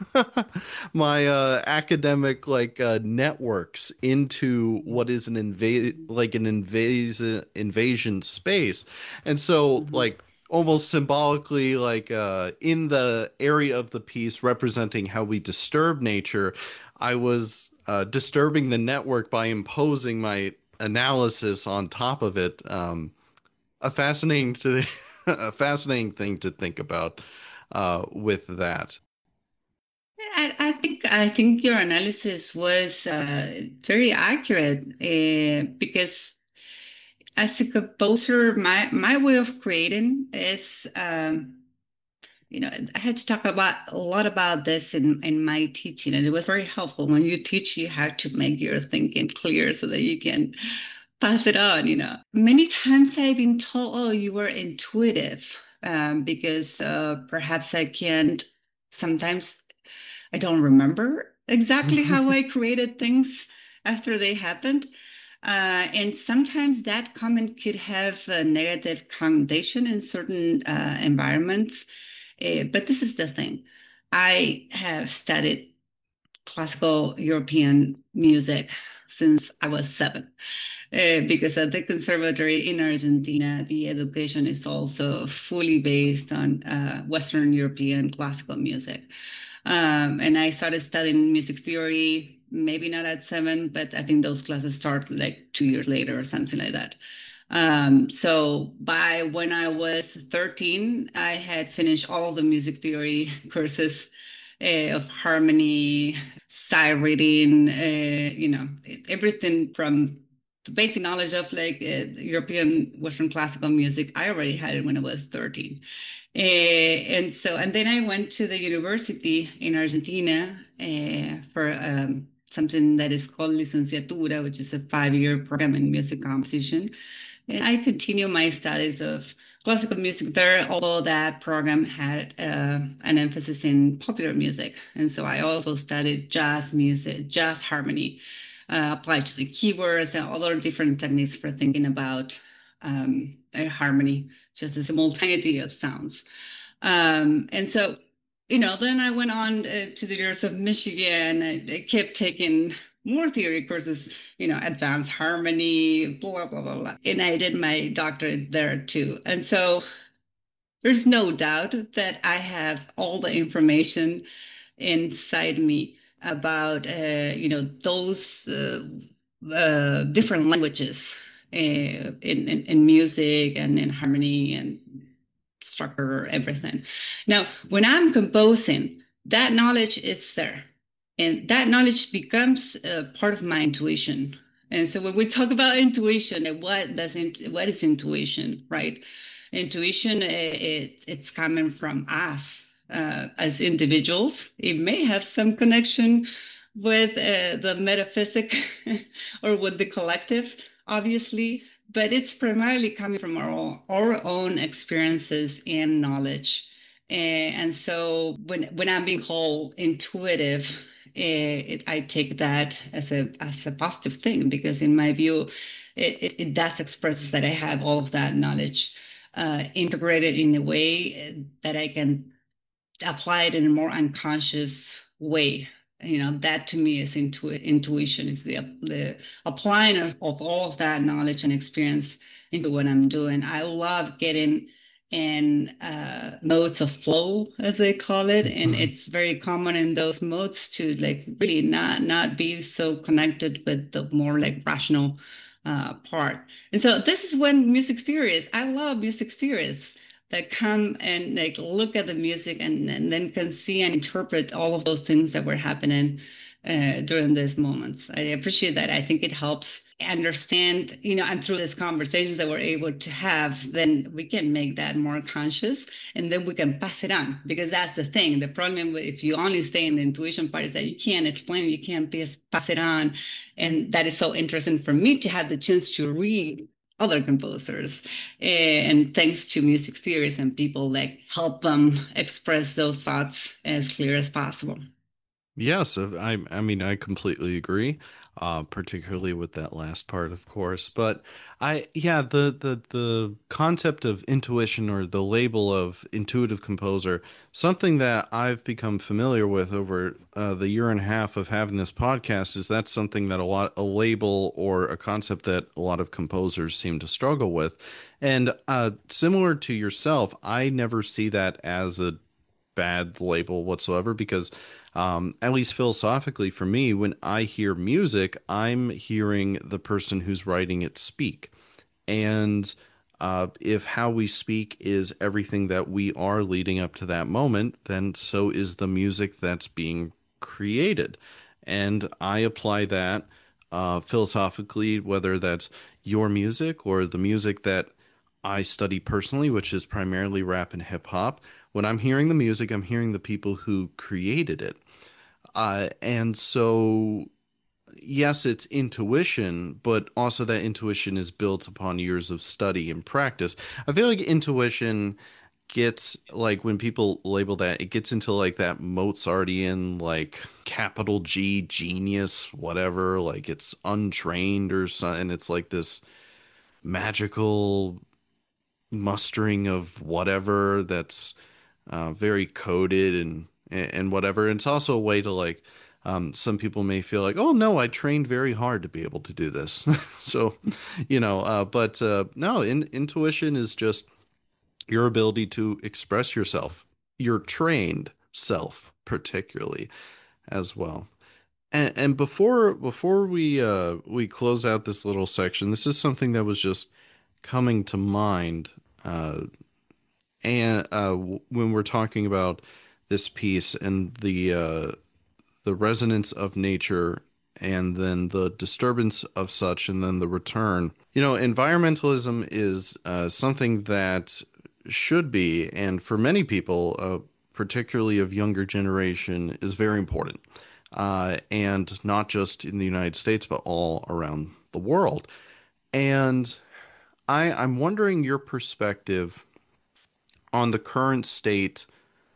my uh, academic like uh, networks into what is an invade like an invasive invasion space. And so Mhm. like almost symbolically like uh in the area of the piece representing how we disturb nature, I was uh disturbing the network by imposing my analysis on top of it. Um a fascinating to a fascinating thing to think about uh with that. I, I think I think your analysis was uh, very accurate uh, because as a composer, my my way of creating is, um, you know, I had to talk about a lot about this in in my teaching, and it was very helpful. When you teach, you have to make your thinking clear so that you can pass it on. You know, many times I've been told, "Oh, you were intuitive," um, because uh, perhaps I can't sometimes. I don't remember exactly how I created things after they happened. Uh, and sometimes that comment could have a negative connotation in certain uh, environments. Uh, but this is the thing. I have studied classical European music since I was seven. Uh, because at the conservatory in Argentina, the education is also fully based on uh, Western European classical music. Um, and I started studying music theory, maybe not at seven, but I think those classes start like two years later or something like that. Um, so by when I was thirteen, I had finished all of the music theory courses uh, of harmony, sight reading, uh, you know, everything from the basic knowledge of like uh, European Western classical music. I already had it when I was thirteen. Uh, and so, and then I went to the university in Argentina uh, for um, something that is called licenciatura, which is a five-year program in music composition. And I continue my studies of classical music there, although that program had uh, an emphasis in popular music. And so I also studied jazz music, jazz harmony, uh, applied to the keywords and other different techniques for thinking about um, harmony, just a simultaneity of sounds. Um, and so, you know, then I went on uh, to the University of Michigan. I, I kept taking more theory courses, you know, advanced harmony, blah, blah, blah, blah. And I did my doctorate there too. And so there's no doubt that I have all the information inside me about, uh, you know, those uh, uh, different languages uh, in, in, in music and in harmony and structure, everything. Now, when I'm composing, that knowledge is there, and that knowledge becomes uh, part of my intuition. And so, when we talk about intuition, what does int- what is intuition, right? Intuition, it, it's coming from us uh, as individuals. It may have some connection with uh, the metaphysic or with the collective, obviously, but it's primarily coming from our, our own experiences and knowledge. And, and so when, when I'm being called intuitive, it, it, I take that as a, as a positive thing because in my view, it, it, it does express that I have all of that knowledge uh, integrated in a way that I can apply it in a more unconscious way you know, that to me is intu intuition, is the, the applying of, of all of that knowledge and experience into what I'm doing. I love getting in uh, modes of flow, as they call it, and it's very common in those modes to like really not not be so connected with the more like rational uh, part. And so this is when music theorists, I love music theorists that come and like look at the music and, and then can see and interpret all of those things that were happening uh, during these moments. I appreciate that. I think it helps understand, you know, and through these conversations that we're able to have, then we can make that more conscious, and then we can pass it on, because that's the thing. The problem with, if you only stay in the intuition part, is that you can't explain, you can't pass it on. And that is so interesting for me to have the chance to read other composers, and thanks to music theorists and people like help them express those thoughts as clear as possible. Yes, uh, I I mean I completely agree, uh, particularly with that last part, of course. But I yeah, the the the concept of intuition, or the label of intuitive composer, something that I've become familiar with over uh, the year and a half of having this podcast, is that's something that a lot a label or a concept that a lot of composers seem to struggle with. And uh, similar to yourself, I never see that as a bad label whatsoever, because um, at least philosophically for me, when I hear music, I'm hearing the person who's writing it speak. And uh, if how we speak is everything that we are leading up to that moment, then so is the music that's being created. And I apply that uh, philosophically, whether that's your music or the music that I study personally, which is primarily rap and hip hop. When I'm hearing the music, I'm hearing the people who created it. Uh, and so, yes, it's intuition, but also that intuition is built upon years of study and practice. I feel like intuition gets, like, when people label that, it gets into like that Mozartian, like capital G genius, whatever, like it's untrained or something. And it's like this magical mustering of whatever that's uh, very coded and and whatever. And it's also a way to like um, some people may feel like, oh no, I trained very hard to be able to do this. So, you know, uh, but uh, no, in, intuition is just your ability to express yourself, your trained self, particularly as well. And, and before before we uh, we close out this little section, this is something that was just coming to mind. Uh, and uh, when we're talking about this piece and the uh, the resonance of nature, and then the disturbance of such, and then the return. You know, environmentalism is uh, something that should be, and for many people, uh, particularly of younger generation, is very important. Uh, and not just in the United States, but all around the world. And I, I'm wondering your perspective on the current state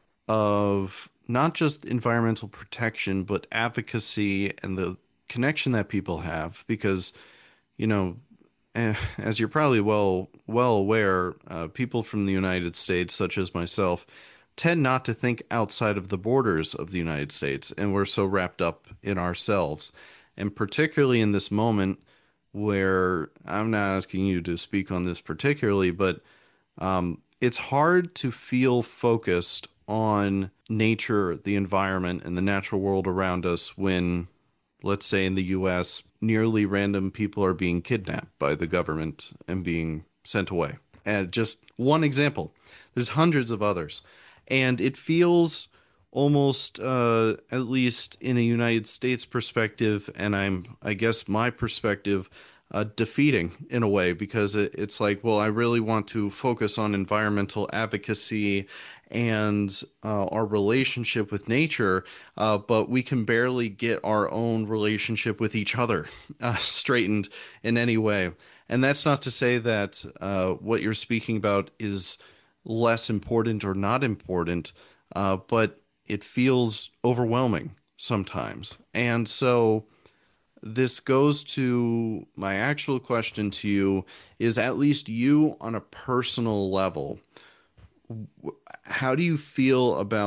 of not just environmental protection, but advocacy and the connection that people have. Because, you know, as you're probably well well aware, uh, people from the United States, such as myself, tend not to think outside of the borders of the United States, and we're so wrapped up in ourselves. And particularly in this moment, where I'm not asking you to speak on this particularly, but um, it's hard to feel focused on nature, the environment, and the natural world around us when, let's say in the U S, nearly random people are being kidnapped by the government and being sent away. And just one example. There's hundreds of others. And it feels almost, uh, at least in a United States perspective, and I'm, I guess my perspective, uh, defeating in a way, because it, it's like, well, I really want to focus on environmental advocacy and uh, our relationship with nature, uh, but we can barely get our own relationship with each other uh, straightened in any way. And that's not to say that uh, what you're speaking about is less important or not important, uh, but it feels overwhelming sometimes. And so this goes to my actual question to you: is at least you on a personal level, how do you feel about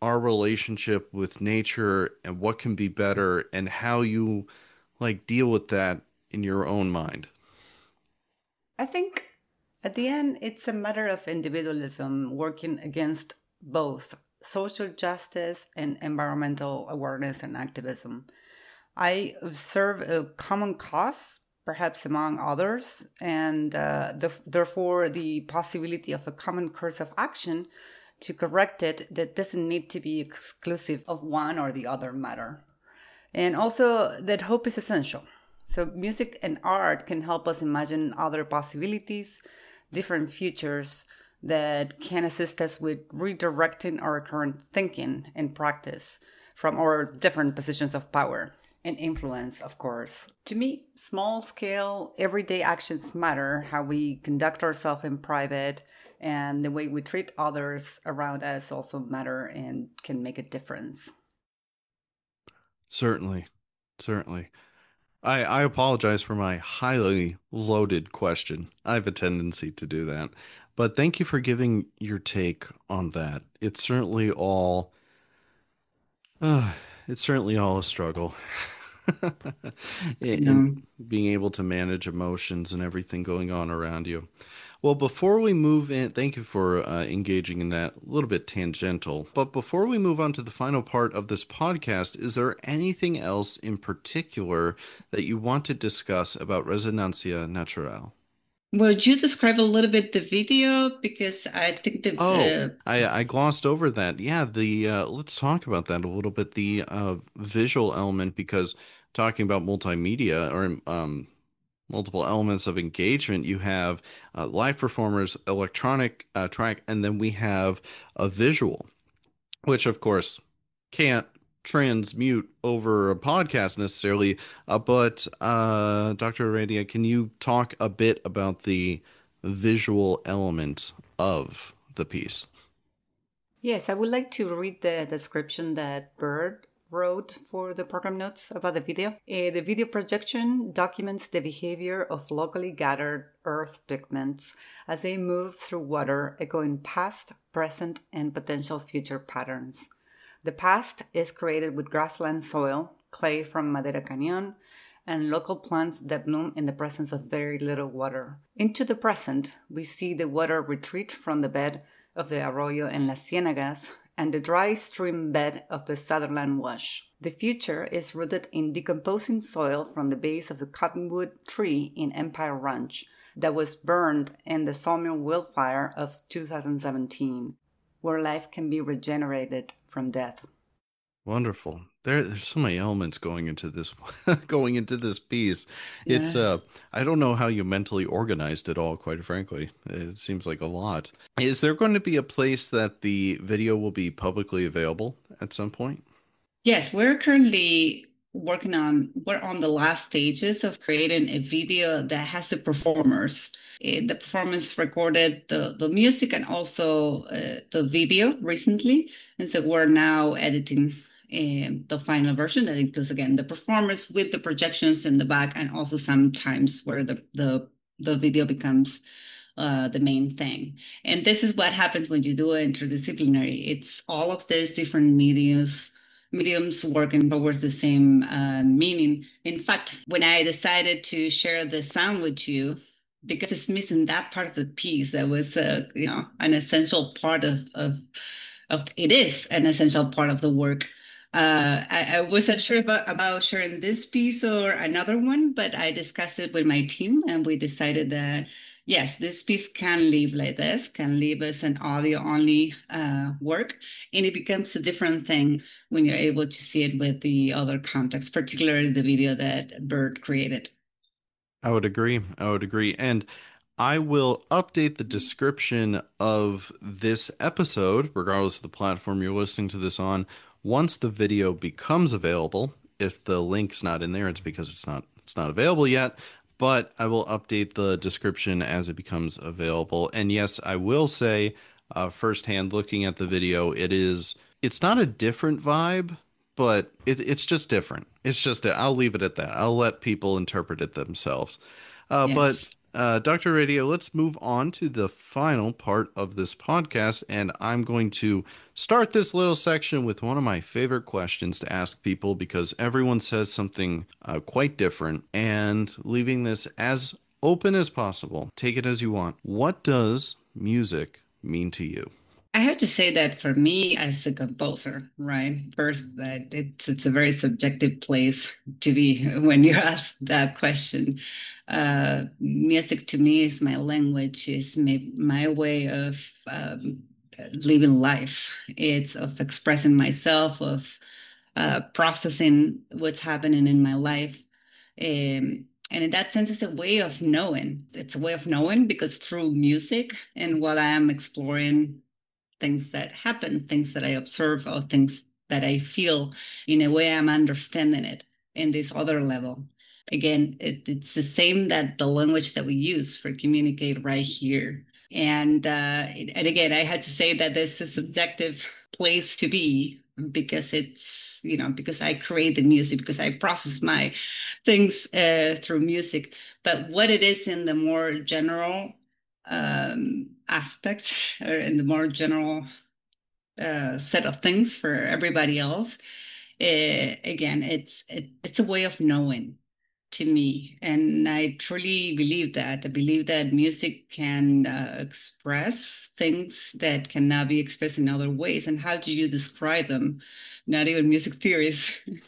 our relationship with nature and what can be better and how you like deal with that in your own mind? I think at the end, it's a matter of individualism working against both social justice and environmental awareness and activism. I observe a common cause, perhaps among others, and uh, the, therefore the possibility of a common course of action to correct it that doesn't need to be exclusive of one or the other matter. And also that hope is essential. So music and art can help us imagine other possibilities, different futures that can assist us with redirecting our current thinking and practice from our different positions of power and influence, of course. To me, small-scale, everyday actions matter, how we conduct ourselves in private, and the way we treat others around us also matter and can make a difference. Certainly. Certainly. I, I apologize for my highly loaded question. I have a tendency to do that. But thank you for giving your take on that. It's certainly all uh, it's certainly all a struggle. Yeah. In being able to manage emotions and everything going on around you. Well, before we move in, thank you for uh, engaging in that, a little bit tangential. But before we move on to the final part of this podcast, is there anything else in particular that you want to discuss about Resonancia Natural? Would you describe a little bit the video? Because I think the Oh, uh, I, I glossed over that. Yeah, the uh, let's talk about that a little bit. The uh, visual element, because talking about multimedia or um, multiple elements of engagement. You have uh, live performers, electronic uh, track, and then we have a visual, which of course can't transmute over a podcast necessarily. Uh, but uh, doctor Aradia, can you talk a bit about the visual element of the piece? Yes, I would like to read the description that Bird wrote for the program notes about the video. Uh, the video projection documents the behavior of locally gathered earth pigments as they move through water, echoing past, present, and potential future patterns. The past is created with grassland soil, clay from Madera Canyon, and local plants that bloom in the presence of very little water. Into the present, we see the water retreat from the bed of the Arroyo en las Ciénagas and the dry stream bed of the Sutherland Wash. The future is rooted in decomposing soil from the base of the cottonwood tree in Empire Ranch that was burned in the sawmill wildfire of two thousand seventeen, where life can be regenerated from death. Wonderful. There, there's so many elements going into this, going into this piece. Yeah. It's, uh, I don't know how you mentally organized it all, quite frankly. It seems like a lot. Is there going to be a place that the video will be publicly available at some point? Yes, we're currently working on, we're on the last stages of creating a video that has the performers. Uh, the performance recorded the, the music and also uh, the video recently. And so we're now editing um, the final version that includes, again, the performers with the projections in the back, and also sometimes where the, the, the video becomes uh, the main thing. And this is what happens when you do it interdisciplinary. It's all of these different mediums mediums working towards the same uh, meaning. In fact, when I decided to share the sound with you, because it's missing that part of the piece that was, uh, you know, an essential part of, of, of, it is an essential part of the work. Uh, I, I wasn't sure about, about sharing this piece or another one, but I discussed it with my team and we decided that yes, this piece can live like this, can live as an audio-only uh, work, and it becomes a different thing when you're able to see it with the other context, particularly the video that Bird created. I would agree. I would agree. And I will update the description of this episode, regardless of the platform you're listening to this on, once the video becomes available. If the link's not in there, it's because it's not it's not available yet. But I will update the description as it becomes available. And yes, I will say, uh, firsthand, looking at the video, it is, it's not a different vibe, but it, it's just different. It's just, I'll leave it at that. I'll let people interpret it themselves. Uh, Yes. But Uh, doctor Radio, let's move on to the final part of this podcast. And I'm going to start this little section with one of my favorite questions to ask people because everyone says something uh, quite different, and leaving this as open as possible. Take it as you want. What does music mean to you? I have to say that for me as a composer, right? First, that it's it's a very subjective place to be when you're asked that question. Uh, music to me is my language, is my, my way of um, living life. It's of expressing myself, of uh, processing what's happening in my life. Um, and in that sense, it's a way of knowing. It's a way of knowing because through music and while I am exploring things that happen, things that I observe, or things that I feel, in a way I'm understanding it in this other level. Again, it, it's the same that the language that we use for communicate right here. And uh, and again, I had to say that this is a subjective place to be because it's, you know, because I create the music, because I process my things uh, through music. But what it is in the more general um, aspect or in the more general uh, set of things for everybody else. Uh, again, it's it, it's a way of knowing to me, and I truly believe that. I believe that music can uh, express things that cannot be expressed in other ways. And how do you describe them? Not even music theories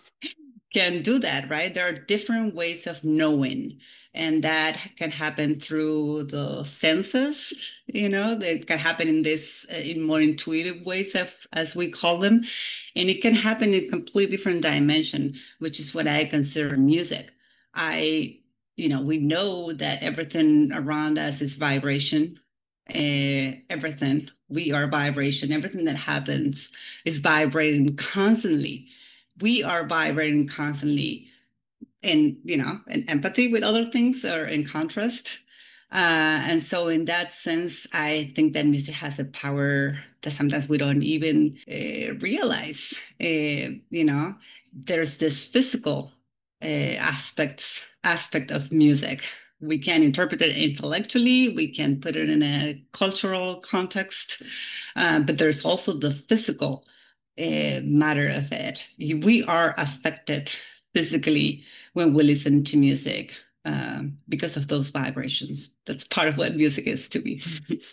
can do that, right? There are different ways of knowing, and that can happen through the senses, you know, that can happen in this uh, in more intuitive ways of, as we call them, and it can happen in a completely different dimension, which is what I consider music. I, you know, we know that everything around us is vibration. Uh, everything we are vibration. Everything that happens is vibrating constantly. We are vibrating constantly in, you know, in empathy with other things or in contrast. Uh, and so in that sense, I think that music has a power that sometimes we don't even uh, realize. Uh, you know, there's this physical uh, aspects aspect of music. We can interpret it intellectually, we can put it in a cultural context, uh, but there's also the physical uh, matter of it. We are affected physically when we listen to music um, because of those vibrations. That's part of what music is to me.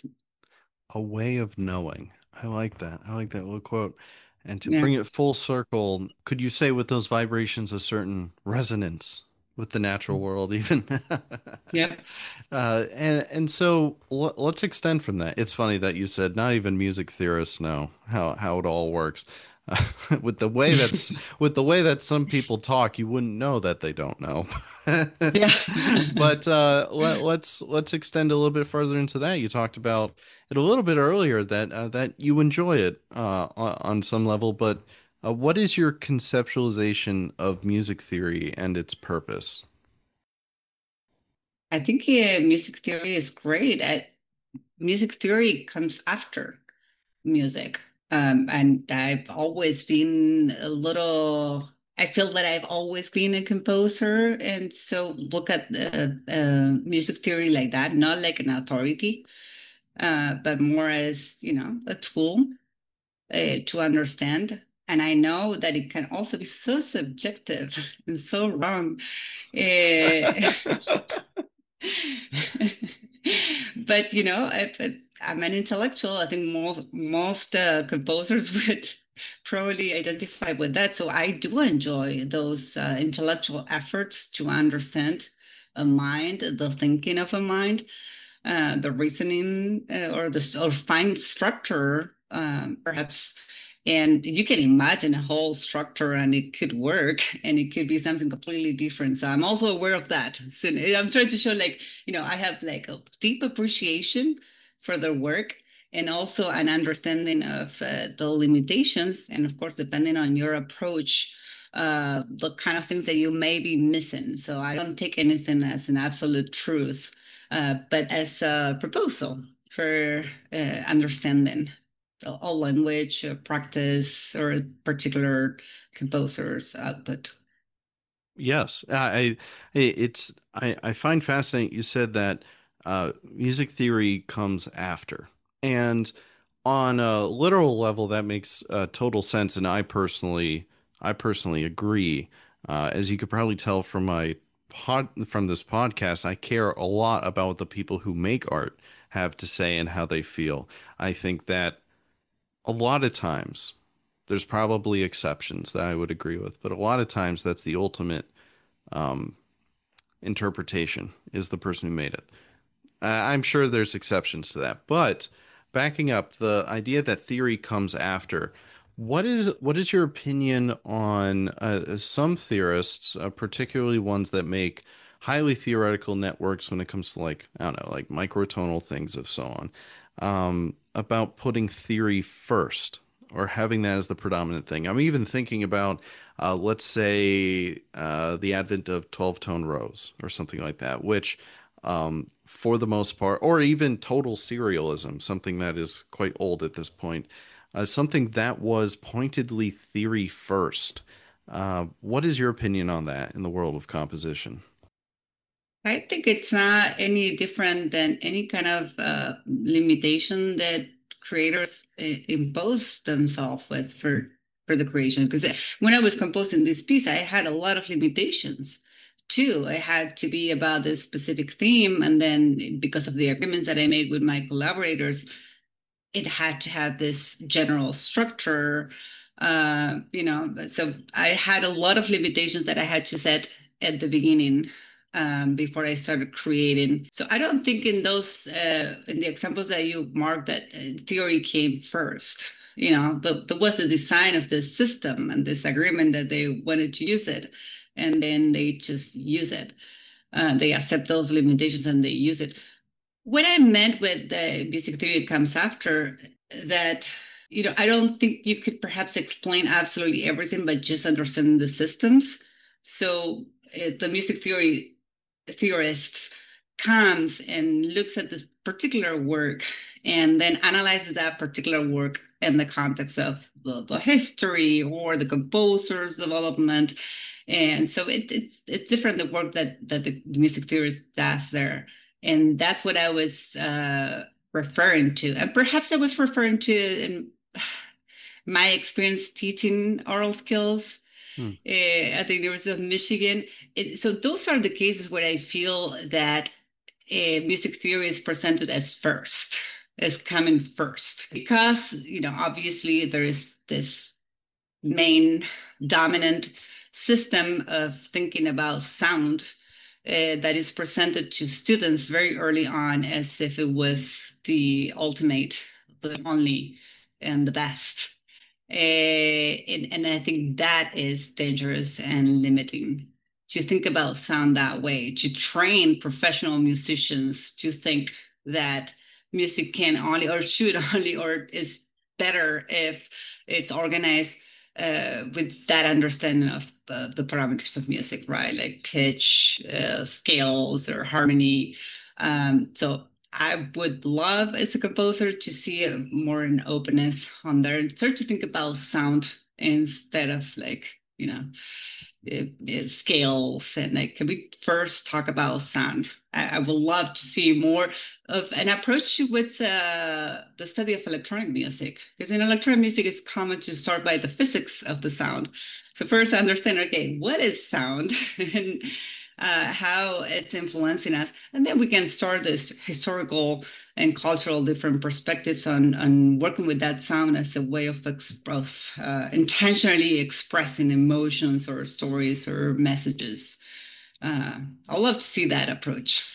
A way of knowing. I like that. I like that little quote. And to Yeah. bring it full circle, could you say with those vibrations a certain resonance with the natural world, even? Yeah. uh, and and so l- let's extend from that. It's funny that you said not even music theorists know how how it all works. Uh, with the way that's with the way that some people talk, you wouldn't know that they don't know. Yeah. But uh, let, let's let's extend a little bit further into that. You talked about it a little bit earlier that uh, that you enjoy it uh, on, on some level, but uh, what is your conceptualization of music theory and its purpose? I think uh, music theory is great. I, music theory comes after music. Um, and I've always been a little, I feel that I've always been a composer. And so look at the uh, music theory like that, not like an authority, uh, but more as, you know, a tool uh, to understand. And I know that it can also be so subjective and so wrong. Uh, but you know, I, I'm an intellectual. I think most most uh, composers would probably identify with that. So I do enjoy those uh, intellectual efforts to understand a mind, the thinking of a mind, uh, the reasoning, uh, or the or find structure, um, perhaps. And you can imagine a whole structure and it could work and it could be something completely different. So I'm also aware of that. So I'm trying to show like, you know, I have like a deep appreciation for their work and also an understanding of uh, the limitations. And of course, depending on your approach, uh, the kind of things that you may be missing. So I don't take anything as an absolute truth, uh, but as a proposal for uh, understanding a language, a practice, or a particular composer's output. Yes, I, I it's I, I find fascinating. You said that uh, music theory comes after. And on a literal level, that makes uh, total sense. And I personally, I personally agree. Uh, as you could probably tell from my pod, from this podcast, I care a lot about what the people who make art have to say and how they feel. I think that a lot of times, there's probably exceptions that I would agree with, but a lot of times that's the ultimate um, interpretation is the person who made it. Uh, I'm sure there's exceptions to that, but backing up, the idea that theory comes after, what is what is your opinion on uh, some theorists, uh, particularly ones that make highly theoretical networks when it comes to like, I don't know, like microtonal things of so on, um, about putting theory first or having that as the predominant thing? I'm even thinking about, uh, let's say, uh, the advent of twelve tone rows or something like that, which um, for the most part, or even total serialism, something that is quite old at this point, uh, something that was pointedly theory first. Uh, what is your opinion on that in the world of composition? I think it's not any different than any kind of uh, limitation that creators uh, impose themselves with for for the creation. Because when I was composing this piece, I had a lot of limitations too. I had to be about this specific theme, and then because of the agreements that I made with my collaborators, it had to have this general structure. Uh, you know, so I had a lot of limitations that I had to set at the beginning um, before I started creating. So I don't think in those uh, in the examples that you marked that uh, theory came first. You know, the, there was a design of this system and this agreement that they wanted to use it, and then they just use it. Uh, they accept those limitations and they use it. What I meant with the music theory comes after that, you know, I don't think you could perhaps explain absolutely everything, but just understanding the systems. So uh, the music theory theorists comes and looks at this particular work and then analyzes that particular work in the context of the, the history or the composer's development. And so it, it, it's different the work that, that the music theorist does there. And that's what I was uh, referring to. And perhaps I was referring to in my experience teaching oral skills Hmm. uh, at the University of Michigan. It, so those are the cases where I feel that uh, music theory is presented as first, as coming first, because you know obviously there is this main dominant system of thinking about sound uh, that is presented to students very early on as if it was the ultimate, the only, and the best. Uh, and, and I think that is dangerous and limiting to think about sound that way, to train professional musicians to think that music can only or should only or is better if it's organized uh, with that understanding of uh, the parameters of music, right? Like pitch, uh, scales, or harmony. Um, so I would love as a composer to see a, more an openness on there and start to think about sound instead of like, you know, it, it scales and like, can we first talk about sound? I, I would love to see more of an approach with uh, the study of electronic music, because in electronic music, it's common to start by the physics of the sound. So first, understand, okay, what is sound and uh, how it's influencing us, and then we can start this historical and cultural different perspectives on on working with that sound as a way of, exp- of uh, intentionally expressing emotions or stories or messages. Uh, I love to see that approach.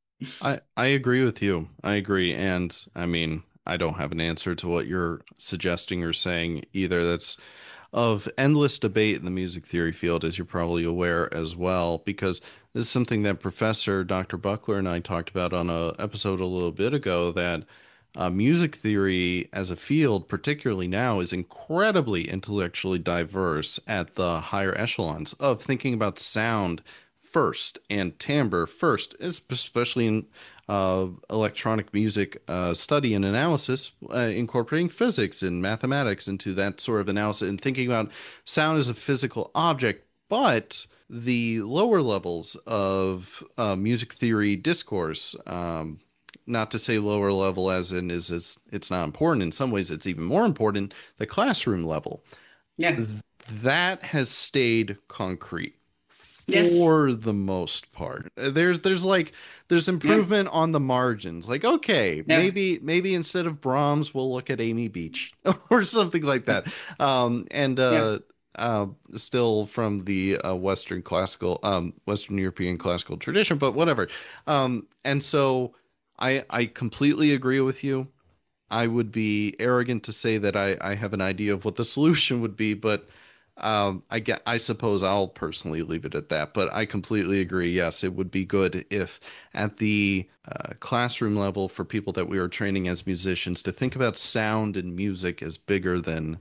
I I agree with you. I agree, and I mean, I don't have an answer to what you're suggesting or saying either. That's of endless debate in the music theory field, as you're probably aware as well, because this is something that Professor doctor Buckler and I talked about on a episode a little bit ago, that uh, music theory as a field, particularly now, is incredibly intellectually diverse at the higher echelons of thinking about sound first and timbre first, especially in uh, electronic music uh, study and analysis, uh, incorporating physics and mathematics into that sort of analysis and thinking about sound as a physical object. But the lower levels of uh, music theory discourse, um, not to say lower level as in is, is it's not important. In some ways, it's even more important, the classroom level. Yeah. Th- that has stayed concrete Yes. for the most part. Uh, There's there's like there's Yeah. improvement on the margins. Like, okay, Yeah. maybe maybe instead of Brahms, we'll look at Amy Beach or something like that. Um, and Yeah. uh, uh, still from the uh, Western classical, um, Western European classical tradition, but whatever. Um, and so I I completely agree with you. I would be arrogant to say that I, I have an idea of what the solution would be, but um, I get, I suppose I'll personally leave it at that. But I completely agree. Yes, it would be good if at the uh, classroom level for people that we are training as musicians to think about sound and music as bigger than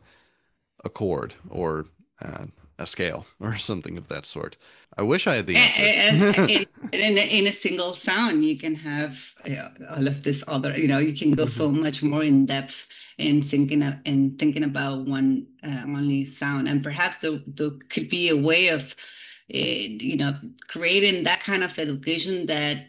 a chord or uh, a scale or something of that sort. I wish I had the answer. And, and in, in, a, in a single sound, you can have uh, all of this other, you know, you can go Mhm. so much more in depth in thinking of, in thinking about one uh, only sound. And perhaps there, there could be a way of, uh, you know, creating that kind of education that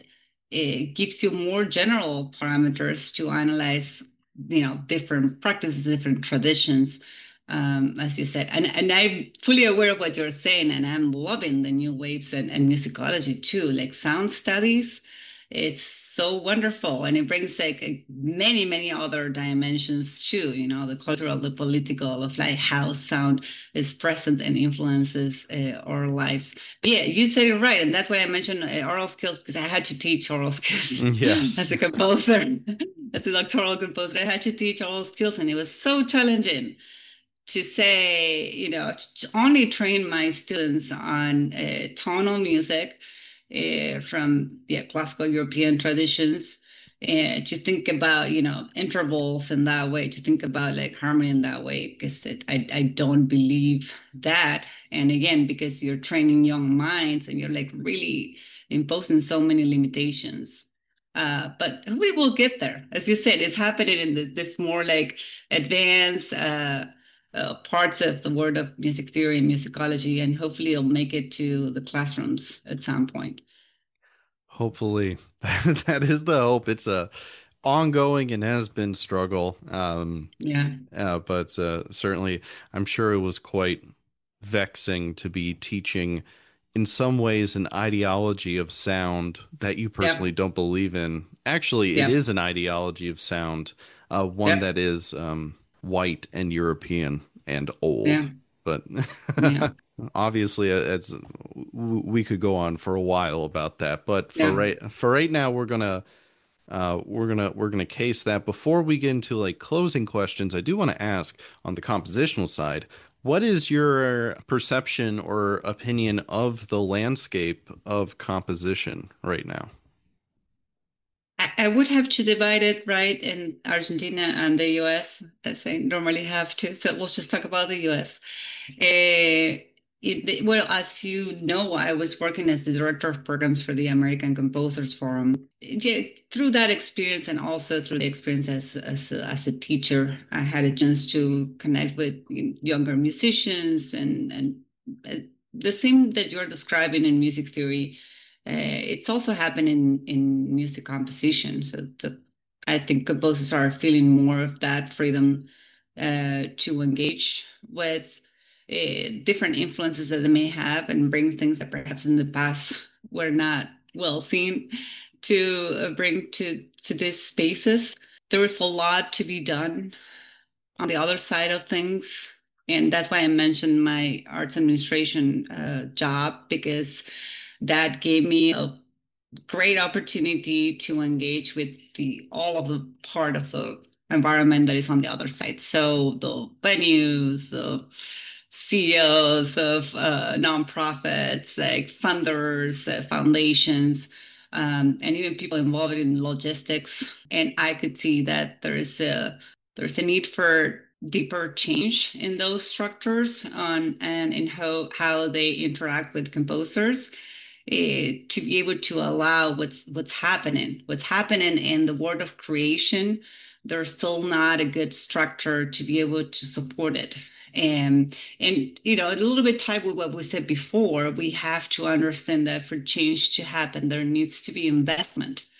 it gives you more general parameters to analyze, you know, different practices, different traditions, um, as you said. And and I'm fully aware of what you're saying, and I'm loving the new waves and, and musicology too, like sound studies. It's so wonderful, and it brings like a- many, many other dimensions too. You know, the cultural, the political, of like how sound is present and influences uh, our lives. But yeah, you said it right, and that's why I mentioned uh, oral skills because I had to teach oral skills Yes. as a composer, as a doctoral composer. I had to teach oral skills, and it was so challenging to say, you know, to only train my students on uh, tonal music uh, from the yeah, classical European traditions, and to think about, you know, intervals in that way, to think about like harmony in that way, because it, I, I don't believe that. And again, because you're training young minds and you're like really imposing so many limitations. Uh, but we will get there. As you said, it's happening in the, this more like advanced uh, uh, parts of the world of music theory and musicology, and hopefully it'll make it to the classrooms at some point. Hopefully, that is the hope. It's a ongoing and has been struggle. Um, Yeah. uh, but uh, certainly, I'm sure it was quite vexing to be teaching, in some ways, an ideology of sound that you personally Yep. don't believe in. Actually, it Yep. is an ideology of sound, uh, one Yep. that is um, white and European and Yeah. old. But Yeah. obviously, uh, it's we could go on for a while about that. But for Yeah. right for right now, we're gonna uh, we're gonna we're gonna case that. Before we get into like closing questions, I do want to ask on the compositional side, what is your perception or opinion of the landscape of composition right now? I, I would have to divide it right in Argentina and the U S, as I normally have to. So let's just talk about the U S. Uh, it, well, as you know, I was working as the director of programs for the American Composers Forum. Yeah, through that experience and also through the experience as, as, a, as a teacher, I had a chance to connect with younger musicians and, and uh, the same that you're describing in music theory. Uh, it's also happening in, in music composition. So the, I think composers are feeling more of that freedom uh, to engage with uh, different influences that they may have and bring things that perhaps in the past were not well seen to uh, bring to to these spaces. There was a lot to be done on the other side of things, and that's why I mentioned my arts administration uh, job, because that gave me a great opportunity to engage with the all of the part of the environment that is on the other side. So the venues, the C E Os of uh, nonprofits, like funders, uh, foundations, um, and even people involved in logistics. And I could see that there is a there's a need for deeper change in those structures on and in how how they interact with composers, eh, to be able to allow what's what's happening, what's happening in the world of creation. There's still not a good structure to be able to support it. And and you know, a little bit tied with what we said before, we have to understand that for change to happen, there needs to be investment.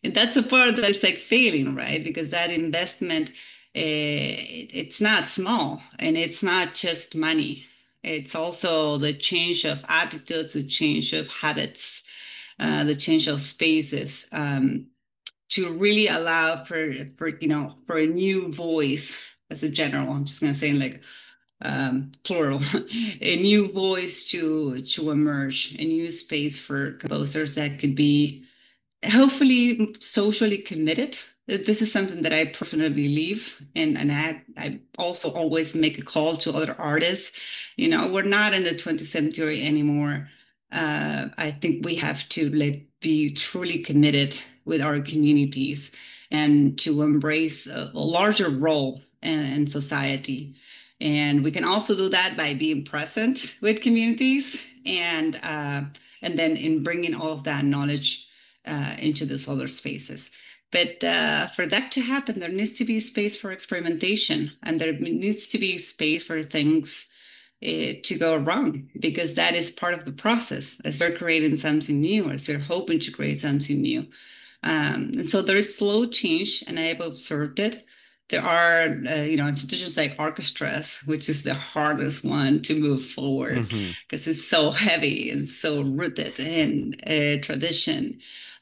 And that's the part that's like failing, right? Because that investment, uh, it, it's not small, and it's not just money. It's also the change of attitudes, the change of habits, uh, the change of spaces, um, to really allow for, for, you know, for a new voice as a general. I'm just going to say like um, plural, a new voice to to emerge, a new space for composers that could be hopefully socially committed. This is something that I personally believe, and and I I also always make a call to other artists. You know, we're not in the twentieth century anymore. Uh, I think we have to let be truly committed with our communities and to embrace a, a larger role in, in society. And we can also do that by being present with communities and uh, and then in bringing all of that knowledge uh, into these other spaces. But uh, for that to happen, there needs to be space for experimentation, and there needs to be space for things uh, to go wrong, because that is part of the process as you're creating something new, as you're hoping to create something new. Um, and so there is slow change, and I have observed it. There are, uh, you know, institutions like orchestras, which is the hardest one to move forward Hmm. because it's so heavy and so rooted in uh, tradition.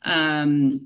Um,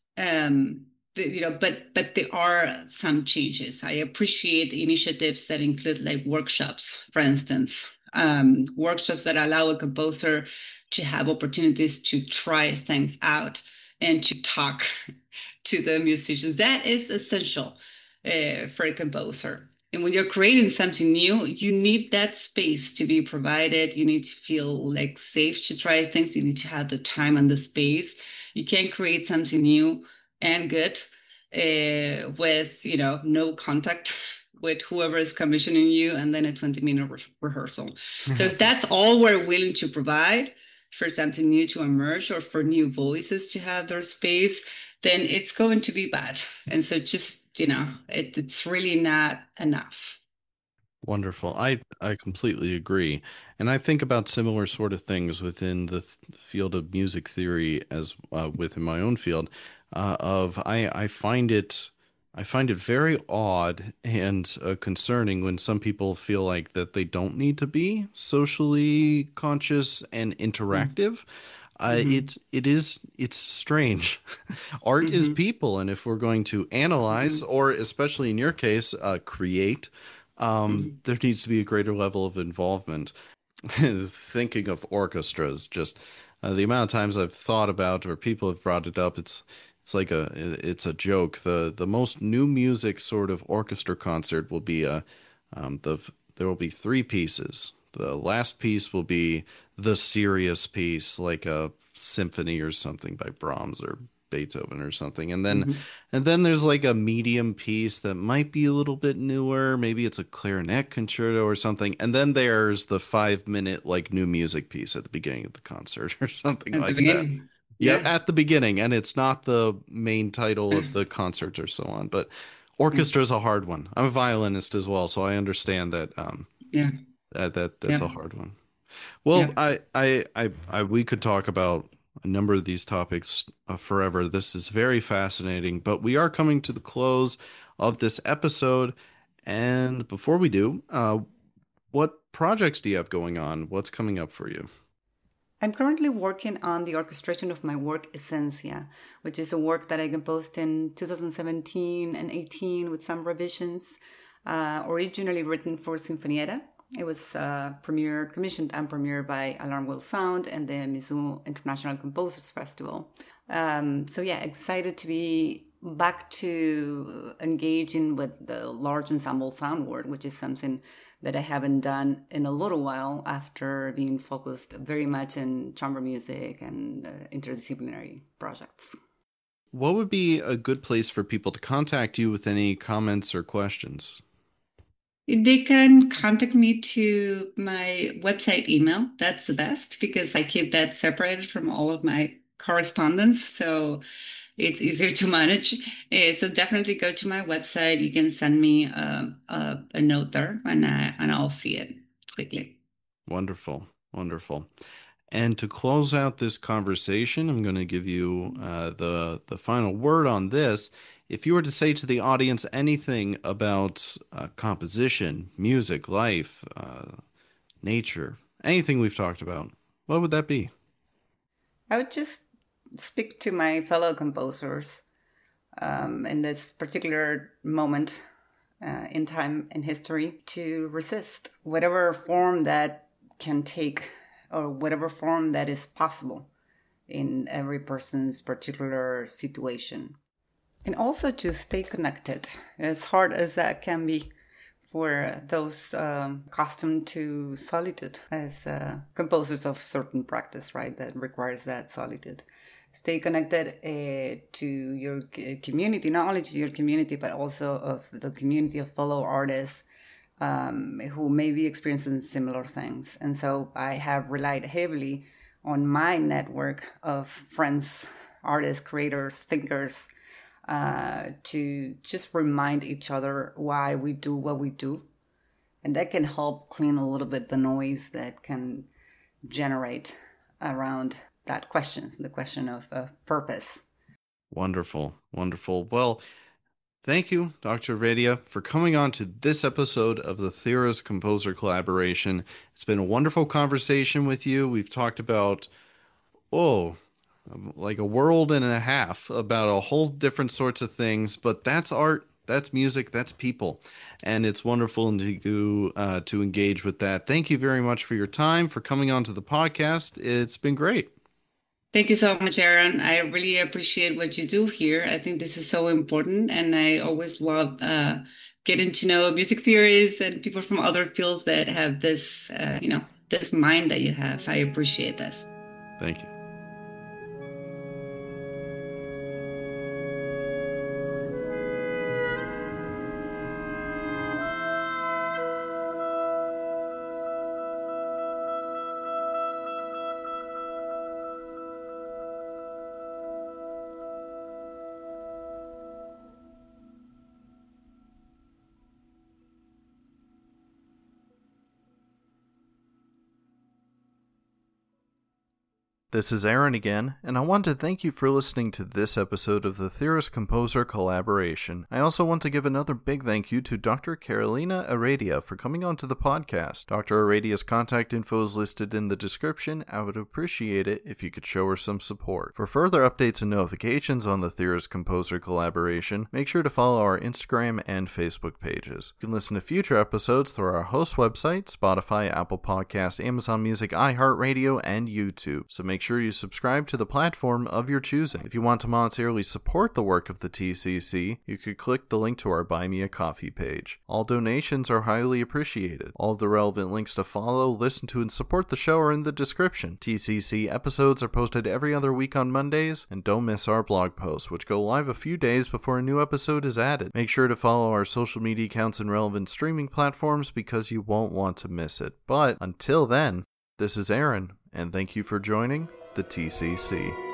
um, the, you know, but but there are some changes. I appreciate initiatives that include like workshops, for instance, um, workshops that allow a composer to have opportunities to try things out and to talk to the musicians. That is essential uh, for a composer. And when you're creating something new, you need that space to be provided. You need to feel like safe to try things. You need to have the time and the space. You can't create something new and good uh, with, you know, no contact with whoever is commissioning you and then a twenty minute re- rehearsal. So if that's all we're willing to provide for something new to emerge or for new voices to have their space, then it's going to be bad. And so just, you know, it, it's really not enough. Wonderful. I I completely agree. And I think about similar sort of things within the th- field of music theory as uh, within my own field uh, of I I find it I find it very odd and uh, concerning when some people feel like that they don't need to be socially conscious and interactive. Uh, Mm-hmm. it it is it's strange. Art is Mm-hmm. people, and if we're going to analyze, Mm-hmm. or especially in your case, uh, create, um, Mm-hmm. there needs to be a greater level of involvement. Thinking of orchestras, just uh, the amount of times I've thought about or people have brought it up, it's it's like a it's a joke. The the most new music sort of orchestra concert will be a um, the there will be three pieces. The last piece will be the serious piece, like a symphony or something by Brahms or Beethoven or something. And then Mm-hmm. and then there's like a medium piece that might be a little bit newer. Maybe it's a clarinet concerto or something. And then there's the five minute like new music piece at the beginning of the concert or something At the like that. beginning. Yep, Yeah. at the beginning. And it's not the main title of the concert or so on. But orchestra is a hard one. I'm a violinist as well, so I understand that um Yeah. that, that that's Yeah. a hard one. Well, Yeah. I, I, I, I, we could talk about a number of these topics uh, forever. This is very fascinating, but we are coming to the close of this episode. And before we do, uh, what projects do you have going on? What's coming up for you? I'm currently working on the orchestration of my work Essentia, which is a work that I composed in two thousand seventeen and eighteen with some revisions, uh, originally written for Sinfonietta. It was uh, premiered, commissioned and premiered by Alarm Will Sound and the Mizzou International Composers Festival. Um, so yeah, excited to be back to engaging with the large ensemble sound work, which is something that I haven't done in a little while after being focused very much in chamber music and uh, interdisciplinary projects. What would be a good place for people to contact you with any comments or questions? They can contact me to my website email. That's the best because I keep that separated from all of my correspondence. So it's easier to manage. Uh, so definitely go to my website. You can send me um, a, a note there and, I, and I'll see it quickly. Wonderful, wonderful. And to close out this conversation, I'm going to give you uh, the the final word on this. If you were to say to the audience anything about uh, composition, music, life, uh, nature, anything we've talked about, what would that be? I would just speak to my fellow composers um, in this particular moment uh, in time in history to resist whatever form that can take or whatever form that is possible in every person's particular situation. And also to stay connected, as hard as that can be for those um, accustomed to solitude as uh, composers of certain practice, right, that requires that solitude. Stay connected uh, to your community, not only to your community, but also of the community of fellow artists um, who may be experiencing similar things. And so I have relied heavily on my network of friends, artists, creators, thinkers, uh, to just remind each other why we do what we do. And that can help clean a little bit the noise that can generate around that questions, the question of, of purpose. Wonderful, wonderful. Well, thank you, Doctor Heredia, for coming on to this episode of the Theorist Composer Collaboration. It's been a wonderful conversation with you. We've talked about, oh, like a world and a half about a whole different sorts of things, but that's art, that's music, that's people, and it's wonderful to uh, to engage with that. Thank you very much for your time, for coming on to the podcast. It's been great. Thank you so much, Aaron. I really appreciate what you do here. I think this is so important, and I always love uh, getting to know music theorists and people from other fields that have this, uh, you know, this mind that you have. I appreciate this. Thank you. This is Aaron again, and I want to thank you for listening to this episode of the Theorist Composer Collaboration. I also want to give another big thank you to Doctor Carolina Heredia for coming onto the podcast. Doctor Heredia's contact info is listed in the description. I would appreciate it if you could show her some support. For further updates and notifications on the Theorist Composer Collaboration, make sure to follow our Instagram and Facebook pages. You can listen to future episodes through our host website, Spotify, Apple Podcasts, Amazon Music, iHeartRadio, and YouTube. So make Make sure you subscribe to the platform of your choosing. If you want to monetarily support the work of the T C C, you could click the link to our Buy Me a Coffee page. All donations are highly appreciated. All of the relevant links to follow, listen to, and support the show are in the description. T C C episodes are posted every other week on Mondays, and don't miss our blog posts, which go live a few days before a new episode is added. Make sure to follow our social media accounts and relevant streaming platforms because you won't want to miss it. But until then, this is Aaron, and thank you for joining the T C C.